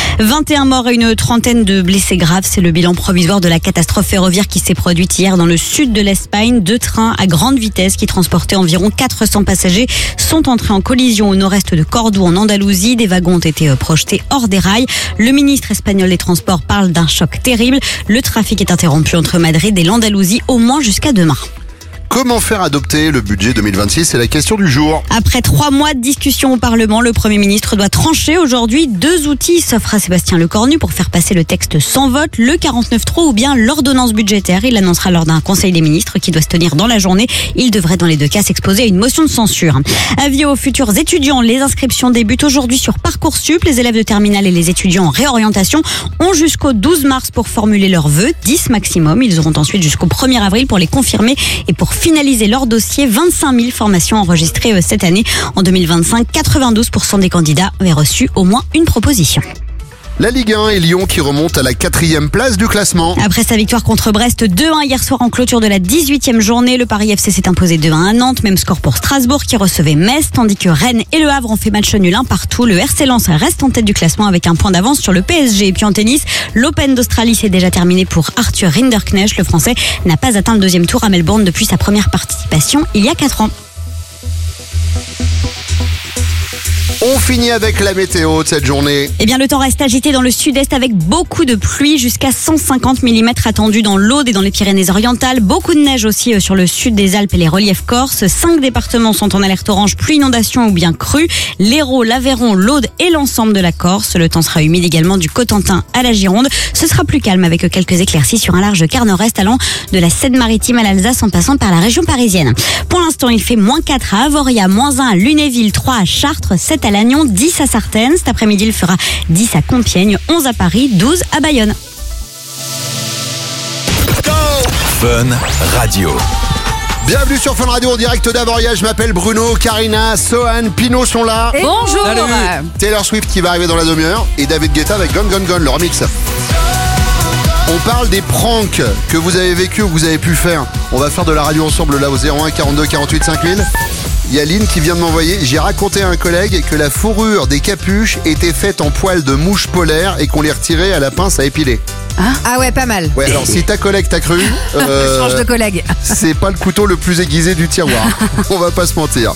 21 morts et une trentaine de blessés graves. C'est le bilan provisoire de la catastrophe ferroviaire qui s'est produite hier dans le sud de l'Espagne. 2 trains à grande vitesse qui transportaient environ 400 passagers sont entrés en collision au nord-est de Cordoue en Andalousie. Des wagons ont été projetés hors des rails. Le ministre espagnol des Transports parle d'un choc terrible. Le trafic est interrompu entre Madrid et l'Andalousie au moins jusqu'à demain. Comment faire adopter le budget 2026? C'est la question du jour. Après 3 mois de discussion au Parlement, le Premier ministre doit trancher aujourd'hui. 2 outils s'offrent à Sébastien Lecornu pour faire passer le texte sans vote, le 49.3 ou bien l'ordonnance budgétaire. Il l'annoncera lors d'un conseil des ministres qui doit se tenir dans la journée. Il devrait dans les 2 cas s'exposer à une motion de censure. Avis aux futurs étudiants, les inscriptions débutent aujourd'hui sur Parcoursup. Les élèves de terminale et les étudiants en réorientation ont jusqu'au 12 mars pour formuler leurs vœux, 10 maximum. Ils auront ensuite jusqu'au 1er avril pour les confirmer et pour finaliser leur dossier. 25 000 formations enregistrées cette année. En 2025, 92% des candidats avaient reçu au moins une proposition. La Ligue 1 et Lyon qui remontent à la 4e place du classement. Après sa victoire contre Brest 2-1 hier soir en clôture de la 18e journée, le Paris FC s'est imposé 2-1 à Nantes. Même score pour Strasbourg qui recevait Metz, tandis que Rennes et Le Havre ont fait match nul 1 partout. Le RC Lens reste en tête du classement avec un point d'avance sur le PSG. Et puis en tennis, l'Open d'Australie s'est déjà terminé pour Arthur Rinderknecht. Le Français n'a pas atteint le 2e tour à Melbourne depuis sa première participation il y a 4 ans. On finit avec la météo de cette journée. Eh bien, le temps reste agité dans le sud-est avec beaucoup de pluie, jusqu'à 150 mm attendus dans l'Aude et dans les Pyrénées-Orientales. Beaucoup de neige aussi sur le sud des Alpes et les reliefs corses. 5 départements sont en alerte orange, pluie, inondation ou bien crue. L'Hérault, l'Aveyron, l'Aude et l'ensemble de la Corse. Le temps sera humide également du Cotentin à la Gironde. Ce sera plus calme avec quelques éclaircies sur un large quart nord-est allant de la Seine-Maritime à l'Alsace en passant par la région parisienne. Pour l'instant, il fait -4 à Avoria, -1 à Lunéville, 3 à Chartres, 7 à Lannion, 10 à Sartène. Cet après-midi, il fera 10 à Compiègne, 11 à Paris, 12 à Bayonne. Fun Radio. Bienvenue sur Fun Radio en direct d'Avoria. Je m'appelle Bruno, Karina, Sohan, Pino sont là. Et bonjour. Salut. Taylor Swift qui va arriver dans la demi-heure et David Guetta avec Gone Gone Gone, le remix. On parle des pranks que vous avez vécu ou que vous avez pu faire. On va faire de la radio ensemble là au 01 42 48 5000. Il y a Lynn qui vient de m'envoyer. J'ai raconté à un collègue que la fourrure des capuches était faite en poils de mouche polaire et qu'on les retirait à la pince à épiler. Ah ouais, pas mal. Ouais, alors si ta collègue t'a cru, Change de collègue. c'est pas le couteau le plus aiguisé du tiroir. On va pas se mentir.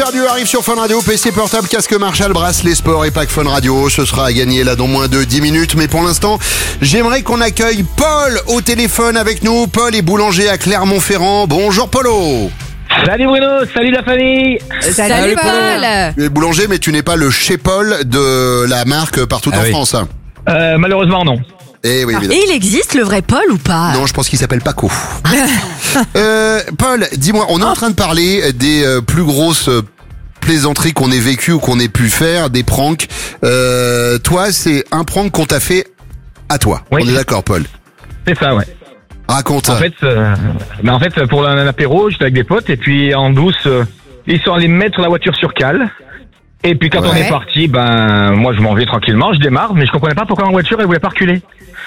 perdu arrive sur Fun Radio, PC portable, casque Marshall, bracelet sport et pack Fun Radio. Ce sera à gagner là dans moins de 10 minutes. Mais pour l'instant, j'aimerais qu'on accueille Paul au téléphone avec nous. Paul est boulanger à Clermont-Ferrand. Bonjour Polo. Salut Bruno, salut la famille. Salut Paul. Tu es boulanger mais tu n'es pas le chez Paul de la marque partout en France. Malheureusement non. Et oui, Et il existe le vrai Paul ou pas? Non, je pense qu'il s'appelle Paco. Paul, dis-moi, on est en train de parler des plus grosses plaisanteries qu'on ait vécues ou qu'on ait pu faire, des pranks. Toi, c'est un prank qu'on t'a fait à toi. Oui. On est d'accord, Paul? C'est ça, ouais. Raconte. En fait, pour un apéro, j'étais avec des potes et puis en douce, ils sont allés mettre la voiture sur cale. Et puis quand on est parti, moi je m'en vais tranquillement, je démarre, mais je comprenais pas pourquoi ma voiture elle voulait pas reculer.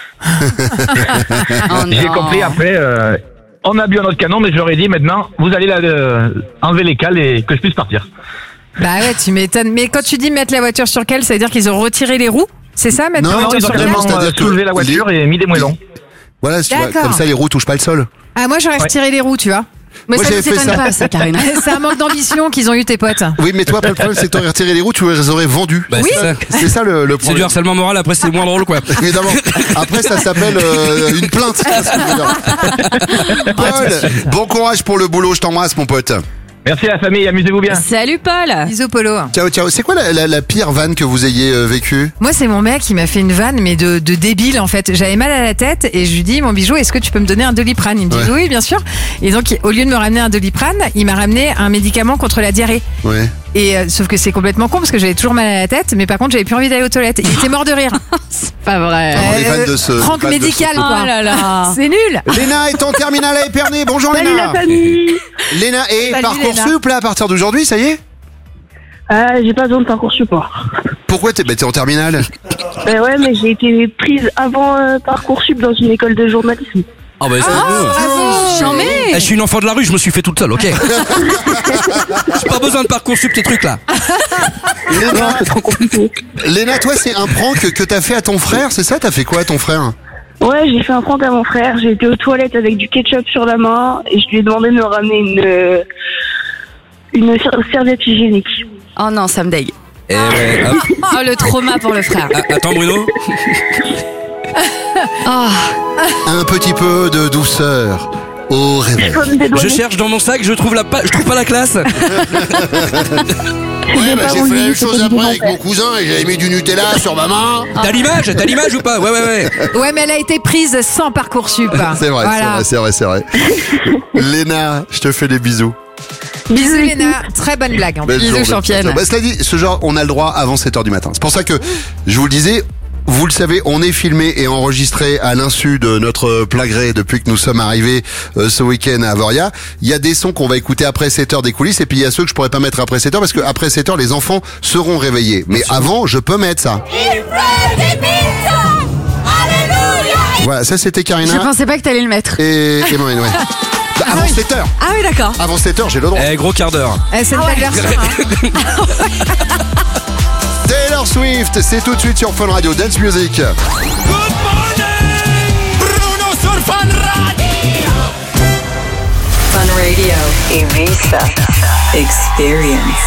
J'ai compris après, on a bu un autre canon, mais je leur ai dit maintenant, vous allez enlever les cales et que je puisse partir. Bah ouais, tu m'étonnes. Mais quand tu dis mettre la voiture sur cale, ça veut dire qu'ils ont retiré les roues? C'est ça, mettre la voiture ils ont sur cale? vraiment soulevé la voiture et mis des moellons. Voilà, tu vois, D'accord. comme ça les roues touchent pas le sol. Ah, moi j'aurais retiré les roues, tu vois. Mais Moi, ça ne j'avais fait s'étonne ça. pas, ça, Karine. C'est un manque d'ambition qu'ils ont eu tes potes. Oui, mais toi, Paul, le problème, c'est que t'aurais retiré les roues, tu les aurais vendues. Bah, Oui. C'est ça le C'est problème. du harcèlement moral, après c'est moins drôle quoi. Évidemment. Après, ça s'appelle une plainte. Paul, bon courage pour le boulot, je t'embrasse, mon pote. Merci à la famille, amusez-vous bien. Salut Paul. Bisous Polo. Ciao, ciao. C'est quoi la pire vanne que vous ayez vécue? Moi, c'est mon mec qui m'a fait une vanne, mais de débile en fait. J'avais mal à la tête et je lui dis, mon bijou, est-ce que tu peux me donner un Doliprane? Il me dit oui, bien sûr. Et donc, au lieu de me ramener un Doliprane, il m'a ramené un médicament contre la diarrhée. Ouais. Et sauf que c'est complètement con parce que j'avais toujours mal à la tête, mais par contre, j'avais plus envie d'aller aux toilettes. Il était mort de rire. C'est pas vrai. Les vannes de ce. Prank vannes de ce médical, Polo. quoi. Oh là là. C'est nul. Léna est en terminale à Épernay. Bonjour Salut Léna. la famille. Léna et Salut, Parcoursup là à partir d'aujourd'hui, ça y est? J'ai pas besoin de Parcoursup. Pourquoi t'es en terminale? Ben ouais, mais j'ai été prise avant Parcoursup dans une école de journalisme. Ah bah c'est Bravo. je suis une enfant de la rue, je me suis fait toute seule, ok. J'ai pas besoin de Parcoursup tes trucs là. Léna, toi c'est un prank que t'as fait à ton frère, c'est ça? T'as fait quoi à ton frère? Ouais, j'ai fait un prank à mon frère. J'ai été aux toilettes avec du ketchup sur la main et je lui ai demandé de me ramener une serviette hygiénique. Oh non, ça me dégue. Et ouais, hop. Oh, le trauma pour le frère. Ah, attends Bruno. Un petit peu de douceur au réveil. Je cherche dans mon sac, je trouve pas la classe. Ouais, j'ai fait la même chose après avec mon cousin et j'avais mis du Nutella sur ma main. T'as l'image ou pas? Ouais. Ouais, mais elle a été prise sans Parcoursup. C'est vrai, Voilà. c'est vrai. Léna, je te fais des bisous. Bisous Léna, très bonne blague. Belle Bisous journée. championne. Bah, cela dit, ce genre, on a le droit avant 7h du matin. C'est pour ça que, je vous le disais, vous le savez, on est filmé et enregistré à l'insu de notre plein gré depuis que nous sommes arrivés ce week-end à Avoria. Il y a des sons qu'on va écouter après 7h des coulisses et puis il y a ceux que je pourrais pas mettre après 7h parce que après 7h les enfants seront réveillés. Mais avant, je peux mettre ça. Voilà, ça c'était Karina. Je pensais pas que t'allais le mettre. Et Moïne, ouais. Bah, avant 7h. Ah oui, d'accord. Avant 7h, j'ai le droit. Gros quart d'heure. C'est une belle version. Hein. Taylor Swift, c'est tout de suite sur Fun Radio Dance Music. Bruno sur Fun Radio. Fun Radio Ibiza Experience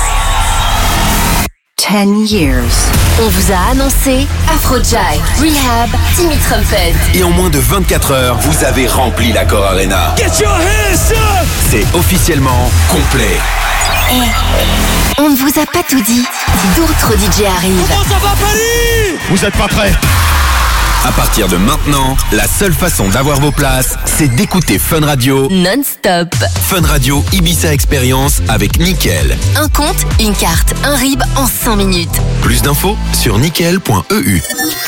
10 years. On vous a annoncé Afrojack, Rehab, Timmy Trumpet. Et en moins de 24 heures, vous avez rempli l'Accor Arena. Get your hands up. C'est officiellement complet. On ne vous a pas tout dit. D'autres DJ arrivent. Comment ça va Paris? Vous êtes pas prêts? À partir de maintenant, la seule façon d'avoir vos places, c'est d'écouter Fun Radio Non-stop. Fun Radio Ibiza Experience avec Nickel. Un compte, une carte, un RIB en 5 minutes. Plus d'infos sur nickel.eu.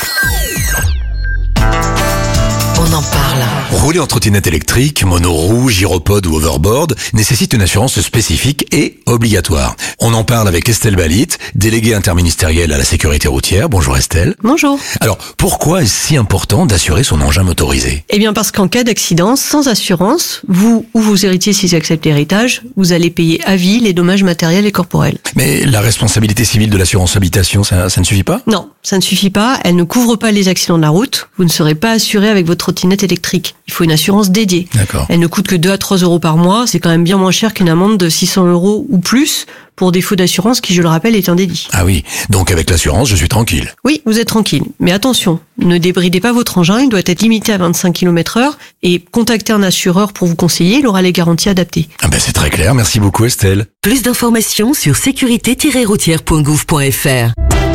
On en parle. Rouler en trottinette électrique, monoroue, gyropode ou overboard nécessite une assurance spécifique et obligatoire. On en parle avec Estelle Balit, déléguée interministérielle à la sécurité routière. Bonjour Estelle. Bonjour. Alors, pourquoi est-ce si important d'assurer son engin motorisé? Eh bien parce qu'en cas d'accident, sans assurance, vous ou vos héritiers s'ils acceptent l'héritage, vous allez payer à vie les dommages matériels et corporels. Mais la responsabilité civile de l'assurance habitation, ça ne suffit pas? Non. ça ne suffit pas. Elle ne couvre pas les accidents de la route. Vous ne serez pas assuré avec votre trottinette électrique. Il faut une assurance dédiée. D'accord. Elle ne coûte que 2 à 3 euros par mois. C'est quand même bien moins cher qu'une amende de 600 euros ou plus pour défaut d'assurance qui, je le rappelle, est un délit. Ah oui, donc avec l'assurance, je suis tranquille. Oui, vous êtes tranquille. Mais attention, ne débridez pas votre engin. Il doit être limité à 25 km/h et contactez un assureur pour vous conseiller. Il aura les garanties adaptées. Ah ben c'est très clair. Merci beaucoup Estelle. Plus d'informations sur sécurité-routière.gouv.fr.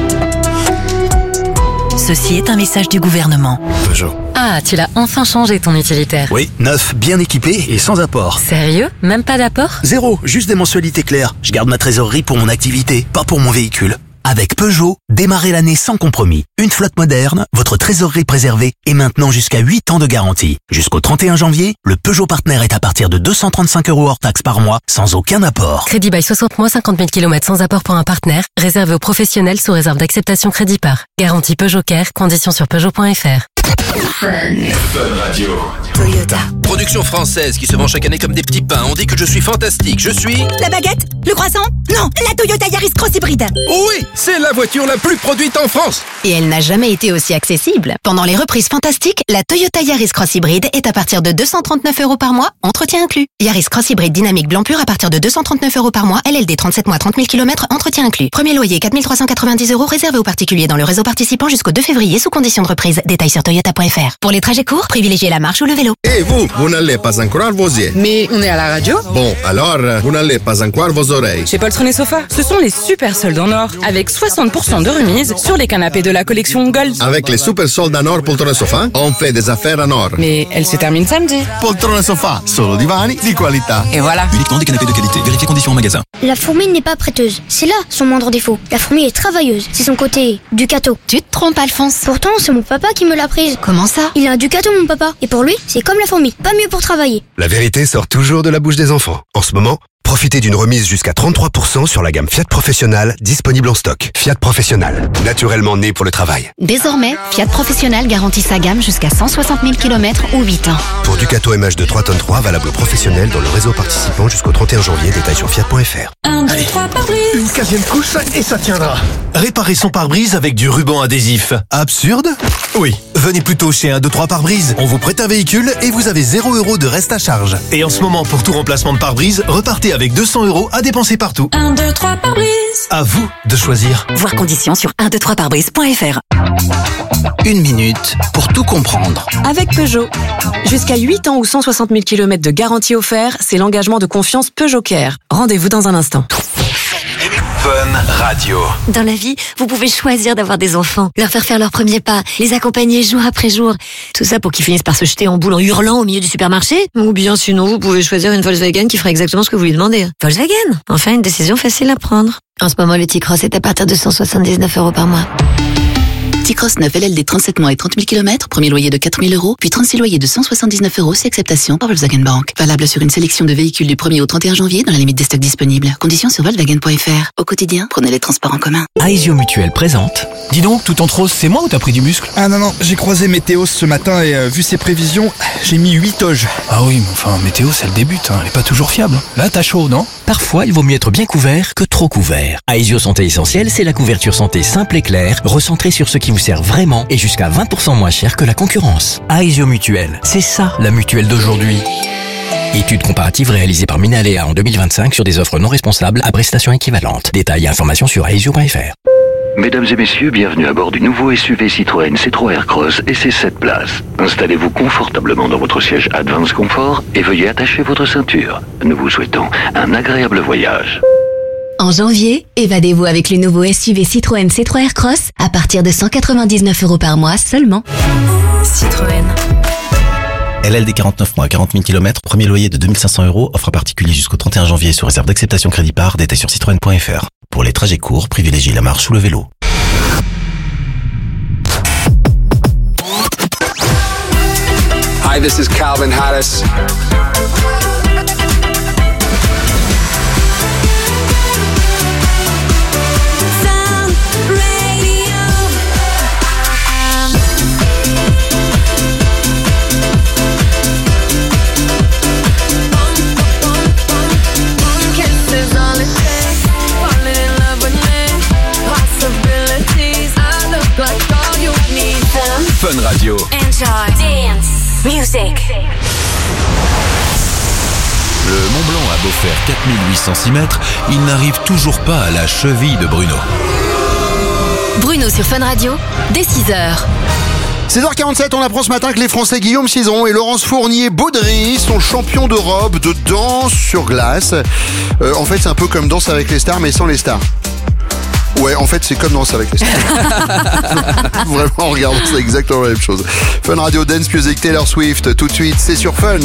Ceci est un message du gouvernement. Peugeot. Ah, tu l'as enfin changé ton utilitaire. Oui, neuf, bien équipé et sans apport. Sérieux? Même pas d'apport? Zéro, juste des mensualités claires. Je garde ma trésorerie pour mon activité, pas pour mon véhicule. Avec Peugeot, démarrez l'année sans compromis. Une flotte moderne, votre trésorerie préservée et maintenant jusqu'à 8 ans de garantie. Jusqu'au 31 janvier, le Peugeot Partner est à partir de 235 € hors taxe par mois, sans aucun apport. Crédit by 60 mois, 50 000 km sans apport pour un partenaire, réservé aux professionnels sous réserve d'acceptation crédit par. Garantie Peugeot Care, conditions sur Peugeot.fr. Fun Radio. Toyota. Production française qui se vend chaque année comme des petits pains. On dit que je suis fantastique. Je suis... La baguette? Le croissant? Non, la Toyota Yaris Cross Hybride. Oui, c'est la voiture la plus produite en France. Et elle n'a jamais été aussi accessible. Pendant les reprises fantastiques, la Toyota Yaris Cross Hybride est à partir de 239 € par mois, entretien inclus. Yaris Cross Hybride dynamique blanc pur à partir de 239 € par mois, LLD 37 mois, 30 000 km, entretien inclus. Premier loyer 4 390 € réservé aux particuliers dans le réseau participant jusqu'au 2 février sous conditions de reprise. Détails sur toyota.fr. Pour les trajets courts, privilégiez la marche ou le vélo. Et vous n'allez pas encore vos yeux. Mais on est à la radio. Bon, alors, vous n'allez pas encore vos oreilles. Chez Poltron et Sofa, ce sont les super soldes en or, avec 60% de remise sur les canapés de la collection Gold. Avec les super soldes en or Poltron et Sofa, on fait des affaires en or. Mais elle se termine samedi. Poltron et Sofa, solo divani di qualità. Et voilà. Uniquement des canapés de qualité. Vérifiez conditions en magasin. La fourmi n'est pas prêteuse. C'est là son moindre défaut. La fourmi est travailleuse. C'est son côté Ducato. Tu te trompes, Alphonse. Pourtant, c'est mon papa qui me l'a prise. Comment ça? Il a un Ducato, mon papa. Et pour lui, c'est comme la fourmi. Pas mieux pour travailler. La vérité sort toujours de la bouche des enfants. En ce moment, profitez d'une remise jusqu'à 33% sur la gamme Fiat Professional disponible en stock. Fiat Professional, naturellement né pour le travail. Désormais, Fiat Professional garantit sa gamme jusqu'à 160 000 km ou 8 ans. Pour Ducato MH de 3 tonnes 3, valable professionnel dans le réseau participant jusqu'au 31 janvier. Détails sur fiat.fr. 1, 2, 3 pare-brise. Une 4e couche et ça tiendra. Réparer son pare-brise avec du ruban adhésif. Absurde? Oui. Venez plutôt chez 1, 2, 3 pare-brise. On vous prête un véhicule et vous avez 0 € de reste à charge. Et en ce moment, pour tout remplacement de pare-brise, repartez avec 200 € à dépenser partout. 1, 2, 3 pare-brise. À vous de choisir. Voir conditions sur 123parbrise.fr. Une minute pour tout comprendre. Avec Peugeot. Jusqu'à 8 ans ou 160 000 km de garantie offert, c'est l'engagement de confiance Peugeot Care. Rendez-vous dans un instant. Fun Radio. Dans la vie, vous pouvez choisir d'avoir des enfants, leur faire leurs premiers pas, les accompagner jour après jour. Tout ça pour qu'ils finissent par se jeter en boule en hurlant au milieu du supermarché. Ou bien sinon, vous pouvez choisir une Volkswagen qui fera exactement ce que vous lui demandez. Volkswagen, enfin une décision facile à prendre. En ce moment, le T-Cross est à partir de 179 € par mois. T-Cross 9 LLD 37 mois et 30 000 km, premier loyer de 4 000 €, puis 36 loyers de 179 € si acceptation par Volkswagen Bank. Valable sur une sélection de véhicules du 1er au 31 janvier dans la limite des stocks disponibles. Conditions sur Volkswagen.fr. Au quotidien, prenez les transports en commun. Aesio Mutuelle présente. Dis donc, tout entre rose, c'est moi ou t'as pris du muscle? Ah non, j'ai croisé Météos ce matin et vu ses prévisions, j'ai mis 8 oges. Ah oui, mais enfin, Météos, elle débute, elle est pas toujours fiable. Là, t'as chaud, non? Parfois, il vaut mieux être bien couvert que trop couvert. Aesio Santé Essentielle, c'est la couverture santé simple et claire, recentrée sur ce qui vous sert vraiment et jusqu'à 20% moins cher que la concurrence. Aesio Mutuelle, c'est ça la mutuelle d'aujourd'hui. Étude comparative réalisée par Minalea en 2025 sur des offres non responsables à prestations équivalentes. Détails et informations sur aesio.fr. Mesdames et messieurs, bienvenue à bord du nouveau SUV Citroën C3 Aircross et ses 7 places. Installez-vous confortablement dans votre siège Advance Comfort et veuillez attacher votre ceinture. Nous vous souhaitons un agréable voyage. En janvier, évadez-vous avec le nouveau SUV Citroën C3 Aircross à partir de 199 € par mois seulement. Citroën. LLD 49 mois, 40 000 km, premier loyer de 2500 €, offre à particulier jusqu'au 31 janvier sous réserve d'acceptation crédit par, détails sur citroën.fr. Pour les trajets courts, privilégiez la marche ou le vélo. Hi, this is Calvin Harris. Fun Radio. Enjoy dance music. Le Mont Blanc a beau faire 4806 mètres, il n'arrive toujours pas à la cheville de Bruno. Bruno sur Fun Radio, dès 6h. 16h47, on apprend ce matin que les Français Guillaume Cizeron et Laurence Fournier-Baudry sont champions d'Europe de danse sur glace. En fait, c'est un peu comme Danse avec les stars, mais sans les stars. Ouais, en fait, c'est comme Danse avec les stars. Vraiment, en regardant, c'est exactement la même chose. Fun Radio, Dance Music, Taylor Swift, tout de suite, c'est sur Fun.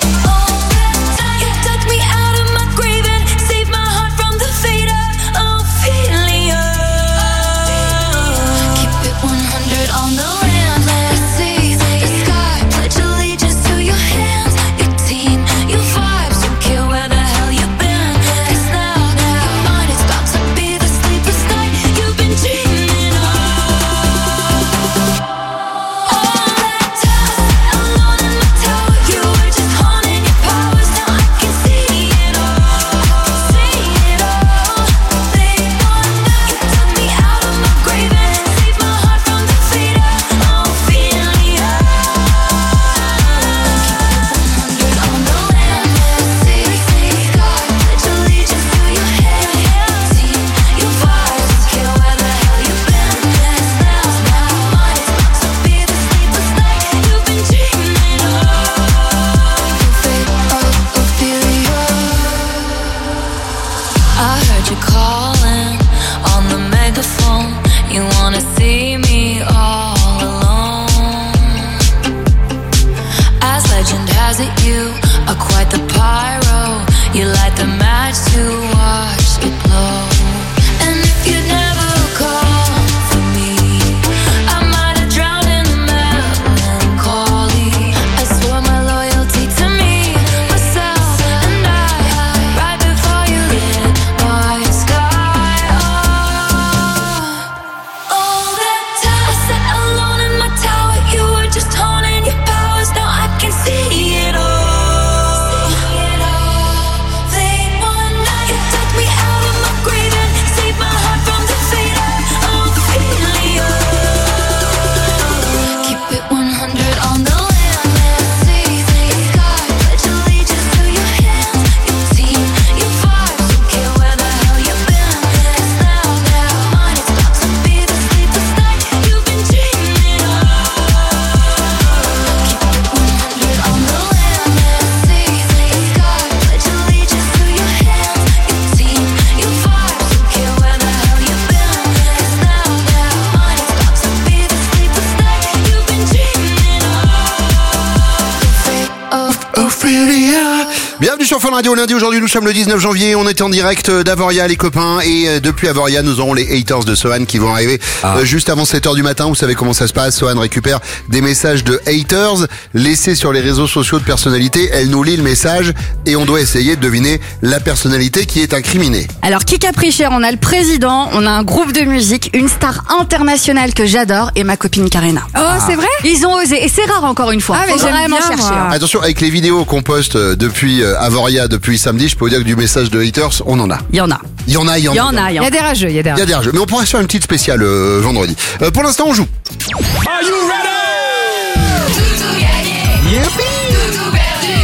Bienvenue sur Fun Radio, lundi, aujourd'hui nous sommes le 19 janvier, on est en direct d'Avoria les copains et depuis Avoria nous aurons les haters de Sohan qui vont arriver juste avant 7h du matin. Vous savez comment ça se passe, Sohan récupère des messages de haters laissés sur les réseaux sociaux de personnalités, elle nous lit le message et on doit essayer de deviner la personnalité qui est incriminée. Alors qui caprichère, on a le président, on a un groupe de musique, une star internationale que j'adore et ma copine Karena. Oh c'est vrai? Ils ont osé et c'est rare encore une fois. Ah mais faut vraiment bien, chercher. Attention, avec les vidéos qu'on poste depuis Avoria depuis samedi, je peux vous dire que du message de haters, on en a. Il y en a. Il y a des rageux, il y a des rageux. Mais on pourrait se faire une petite spéciale vendredi. Pour l'instant, on joue. Are you ready? Tout gagné. Youpi. Tout perdu.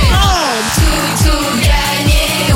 Tout gagné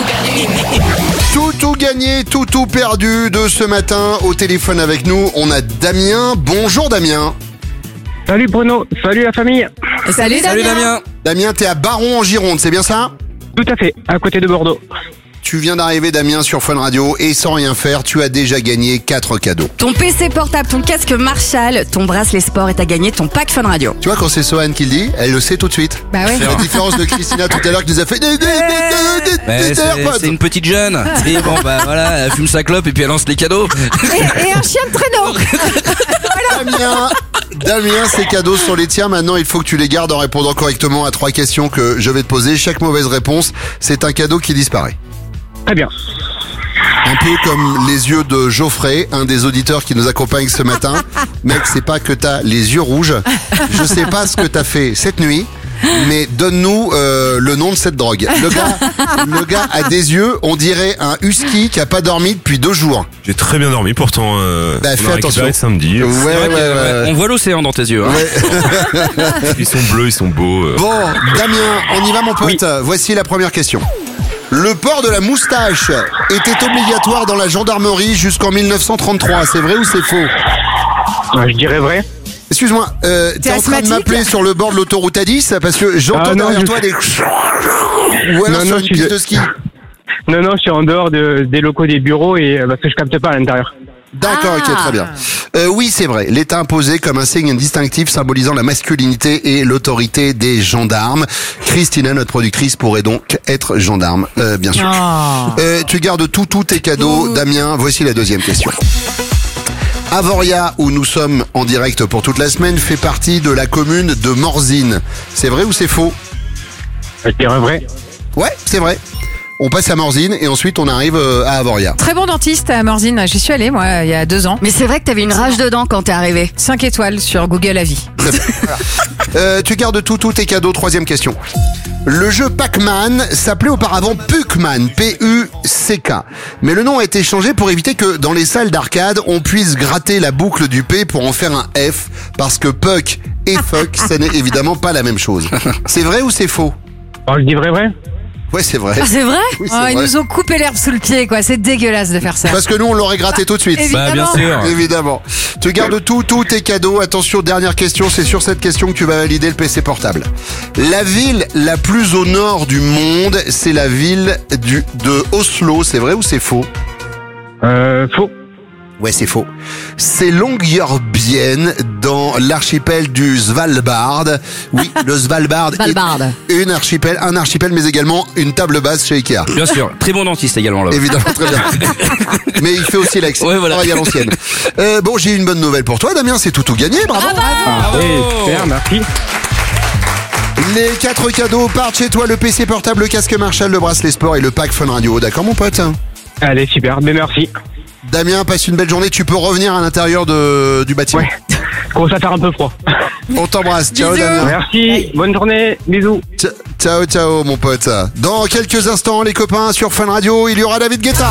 ou tout perdu. Tout perdu de ce matin. Au téléphone avec nous, on a Damien. Bonjour Damien. Salut Bruno, salut la famille. Salut Damien. Damien, t'es à Baron en Gironde, c'est bien ça? Tout à fait, à côté de Bordeaux. Tu viens d'arriver Damien sur Fun Radio et sans rien faire, tu as déjà gagné 4 cadeaux. Ton PC portable, ton casque Marshall, ton bracelet sport et t'as gagné ton pack Fun Radio. Tu vois, quand c'est Sohan qui le dit, elle le sait tout de suite. Bah ouais. C'est la différence de Christina tout à l'heure qui nous a fait c'est une petite jeune. Et bon bah voilà, elle fume sa clope et puis elle lance les cadeaux. Et un chien de traîneau. Damien, ces cadeaux sont les tiens. Maintenant, il faut que tu les gardes en répondant correctement à 3 questions que je vais te poser. Chaque mauvaise réponse, c'est un cadeau qui disparaît. Très bien. Un peu comme les yeux de Geoffrey, un des auditeurs qui nous accompagne ce matin. Mec, c'est pas que t'as les yeux rouges. Je sais pas ce que t'as fait cette nuit, mais donne-nous le nom de cette drogue. Le gars a des yeux, on dirait un husky qui a pas dormi depuis 2 jours. J'ai très bien dormi, pourtant. Fais attention. Samedi. Ouais. On voit l'océan dans tes yeux. Hein. Ouais. Ils sont bleus, ils sont beaux. Bon, Damien, on y va mon pote. Oui. Voici la première question. Le port de la moustache était obligatoire dans la gendarmerie jusqu'en 1933. C'est vrai ou c'est faux? Je dirais vrai. Excuse-moi, t'es en train de m'appeler sur le bord de l'autoroute A10 parce que j'entends derrière toi des... Ou alors sur une piste de ski. Non, je suis en dehors des locaux des bureaux et parce que je capte pas à l'intérieur. D'accord, ok, très bien. Oui, c'est vrai. L'État imposé comme un signe distinctif symbolisant la masculinité et l'autorité des gendarmes. Christina, notre productrice, pourrait donc être gendarme, bien sûr. Tu gardes tous tes cadeaux. Damien, voici la deuxième question. Avoria, où nous sommes en direct pour toute la semaine, fait partie de la commune de Morzine. C'est vrai ou c'est faux? Je dirais vrai. Ouais, c'est vrai. On passe à Morzine et ensuite on arrive à Avoria. Très bon dentiste à Morzine. J'y suis allée, moi, il y a 2 ans. Mais c'est vrai que t'avais une rage de dents quand t'es arrivé. 5 étoiles sur Google Avis. Tu gardes tous tes cadeaux. Troisième question. Le jeu Pac-Man s'appelait auparavant Puckman, P-U-C-K. Mais le nom a été changé pour éviter que dans les salles d'arcade, on puisse gratter la boucle du P pour en faire un F, parce que Puck et Fuck, ça n'est évidemment pas la même chose. C'est vrai ou c'est faux? Je dis vrai. Ouais, c'est vrai. Ah, c'est vrai? Oui, c'est vrai. Ils nous ont coupé l'herbe sous le pied, quoi. C'est dégueulasse de faire ça. Parce que nous, on l'aurait gratté tout de suite. Évidemment. Bien sûr. Évidemment. Tu gardes tous tes cadeaux. Attention, dernière question. C'est sur cette question que tu vas valider le PC portable. La ville la plus au nord du monde, c'est la ville de Oslo. C'est vrai ou c'est faux? Faux. Ouais, c'est faux. C'est Longyearbyen dans l'archipel du Svalbard. Oui, le Svalbard est un archipel, mais également une table basse chez Ikea. Bien sûr, très bon dentiste également là. Évidemment, très bien. Mais il fait aussi l'accès. Ouais, voilà. Travail à l'ancienne. Bon, j'ai une bonne nouvelle pour toi, Damien, c'est tout gagné, bravo. Super, merci. Les 4 cadeaux partent chez toi, le PC portable, le casque Marshall, le bracelet sport et le pack Fun Radio. D'accord, mon pote? Allez, super, mais merci. Damien, passe une belle journée. Tu peux revenir à l'intérieur du bâtiment. Ouais. Commence à faire un peu froid. On t'embrasse. Ciao, Bisous. Damien. Merci. Bonne journée. Bisous. Ciao, mon pote. Dans quelques instants, les copains, sur Fun Radio, il y aura David Guetta.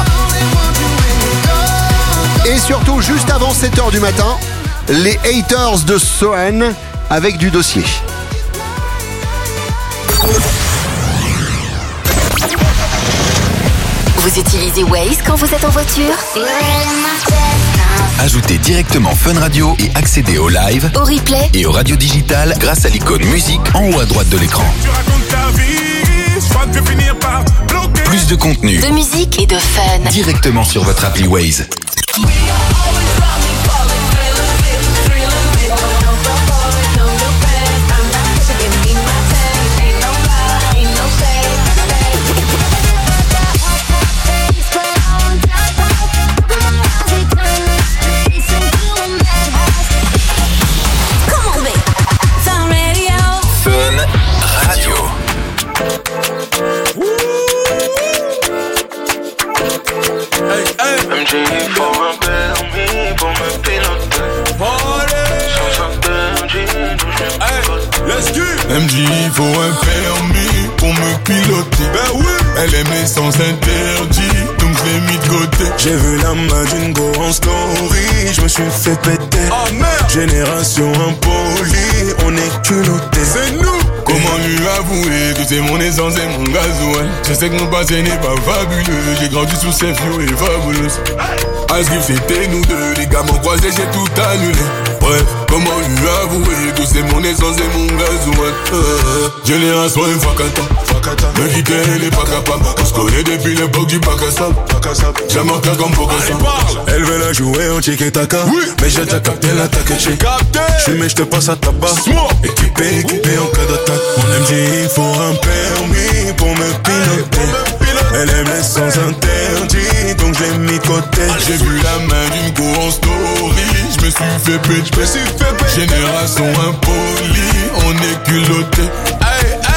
Et surtout, juste avant 7h du matin, les haters de Sohan avec du dossier. Vous utilisez Waze quand vous êtes en voiture? Ajoutez directement Fun Radio et accédez au live, Au replay et au radio digital grâce à l'icône musique en haut à droite de l'écran. Plus de contenu, de musique et de fun directement sur votre appli Waze. MJ, faut un permis pour me piloter. Ben oui. Elle aime les sens interdits, donc je l'ai mis de côté. J'ai vu la main d'une go en story, je me suis fait péter. Oh merde. Génération impolie, on est culotté. C'est nous. Comment lui avouer que c'est mon essence et mon gasoil? Je sais que mon passé n'est pas fabuleux, j'ai grandi sous ces flots et fabuleuses. Asgif c'était nous deux, les gars m'ont croisé, j'ai tout annulé. Bref, comment lui avouer que c'est mon essence et mon gasoil? Génération Fakata, me quitter elle est pas capable. On se connaît depuis l'époque du bac à sable. J'aime un cas comme Pocassin. Elle veut la jouer en tchèque et taka. Mais j'ai déjà capté l'attaque et j'ai capté. J'fume et j'te passe à tabac. Équipé en cas d'attaque. Mon MJ il faut un permis pour me piloter. Elle aime les sens interdits, donc je l'ai mis de côté. J'ai vu la main d'une go en story, je me suis fait péter. Génération impolie, on est culotté.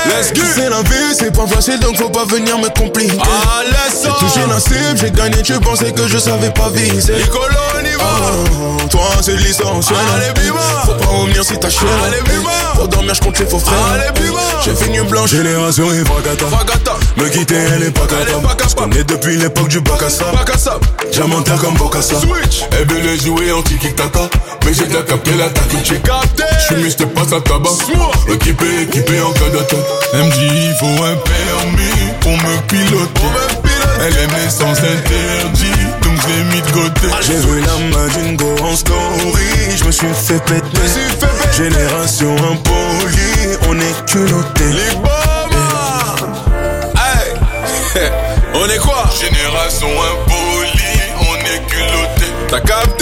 C'est la vie, c'est pas facile donc faut pas venir me compliquer. J'ai touché la cible, j'ai gagné, tu pensais que je savais pas viser. Toi c'est licencieux. Faut pas revenir si t'as chier. Pour dormir je compte les faux frères. J'ai fait nuit blanche, génération et Vagata. Me quitter elle est pas capable. Je connais depuis l'époque du Bacassa. Diamantaire comme Bocassa. Elle veut les jouer en tiki-taka. Mais j'ai déjà capté l'attaque. J'suis mis, j'te passe à tabac. Équipé en cas d'attaque. Elle me dit il faut un permis pour me piloter. Elle aime l'essence interdit, donc je l'ai mis de côté. J'ai vu la main d'une go en story, je me suis fait péter. Génération impolie, on est culotté. Les bombes, hey. On est quoi? Génération impolie, on est culotté. T'as capté?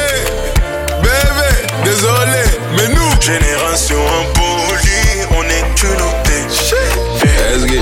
Bébé, désolé, mais nous, génération impolie, on est culotté. Let's get.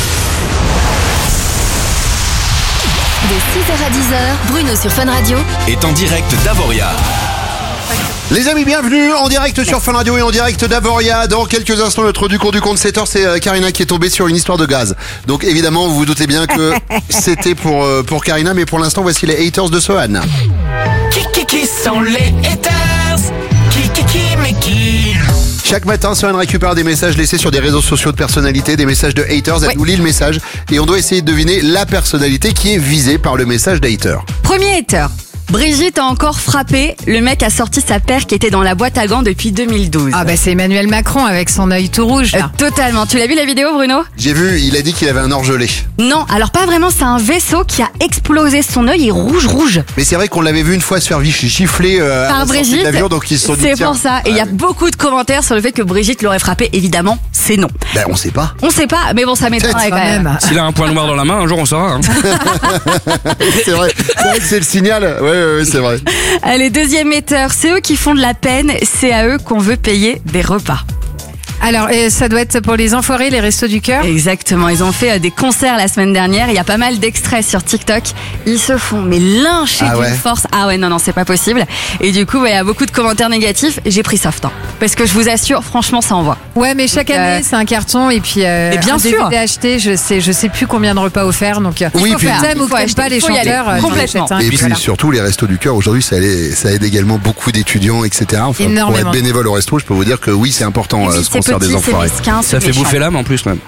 De 6h à 10h, Bruno sur Fun Radio est en direct d'Avoria. Les amis, bienvenue en direct sur Fun Radio et en direct d'Avoria. Dans quelques instants, notre du cours du compte 7h, c'est Karina qui est tombée sur une histoire de gaz. Donc évidemment, vous vous doutez bien que c'était pour Karina, mais pour l'instant, voici les haters de Sohan. Qui sont les haters? Qui? Chaque matin, Sohan récupère des messages laissés sur des réseaux sociaux de personnalités, des messages de haters. Elle nous lit le message et on doit essayer de deviner la personnalité qui est visée par le message d'hater. Premier hater. Brigitte a encore frappé. Le mec a sorti sa paire qui était dans la boîte à gants depuis 2012. Ah bah c'est Emmanuel Macron avec son œil tout rouge là. Totalement. Tu l'as vu la vidéo, Bruno? J'ai vu, il a dit qu'il avait un orgelet. Non, alors pas vraiment, c'est un vaisseau qui a explosé. Son œil est rouge. Mais c'est vrai qu'on l'avait vu une fois se faire gifler par Brigitte. L'avion, donc ils se sont dit, c'est pour ça. Et il y a beaucoup de commentaires sur le fait que Brigitte l'aurait frappé. Évidemment, c'est non. Ben on sait pas. On sait pas, mais bon, ça m'étonnerait quand même. S'il a un point noir dans la main, un jour on saura. Hein. C'est vrai que c'est le signal. Ouais, c'est vrai. Les deuxièmes hater, c'est eux qui font de la peine, c'est à eux qu'on veut payer des repas. Alors, ça doit être pour les enfoirés, les restos du cœur. Exactement, ils ont fait des concerts la semaine dernière. Il y a pas mal d'extraits sur TikTok. Ils se font lyncher d'une force. Ah ouais, non, c'est pas possible. Et du coup, il y a beaucoup de commentaires négatifs. J'ai pris soft, hein, parce que je vous assure, franchement, ça envoie. Ouais, mais chaque année, c'est un carton et puis et bien sûr, acheté, je sais plus combien de repas offerts. Donc, oui, il faut faire. Ou pas les chanteurs. Complètement. Et puis surtout, les restos du cœur aujourd'hui, ça aide également beaucoup d'étudiants, etc. Enfin, pour être bénévole au resto, je peux vous dire que oui, c'est important ce concert des enfoirés. Ça fait bouffer l'âme en plus même.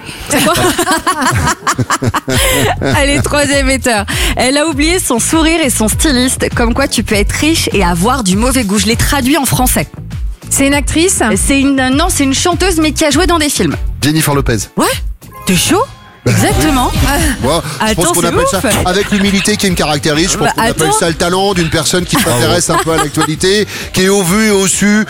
Allez, troisième hater. Elle a oublié son sourire et son styliste. Comme quoi tu peux être riche et avoir du mauvais goût. Je l'ai traduit en français. C'est une actrice? Non, c'est une chanteuse mais qui a joué dans des films. Jennifer Lopez. Ouais. T'es chaud? Exactement. Je pense qu'on appelle ça, avec l'humilité qui me caractérise, je pense qu'on appelle ça le talent d'une personne qui s'intéresse un peu à l'actualité, qui est au vu et au su,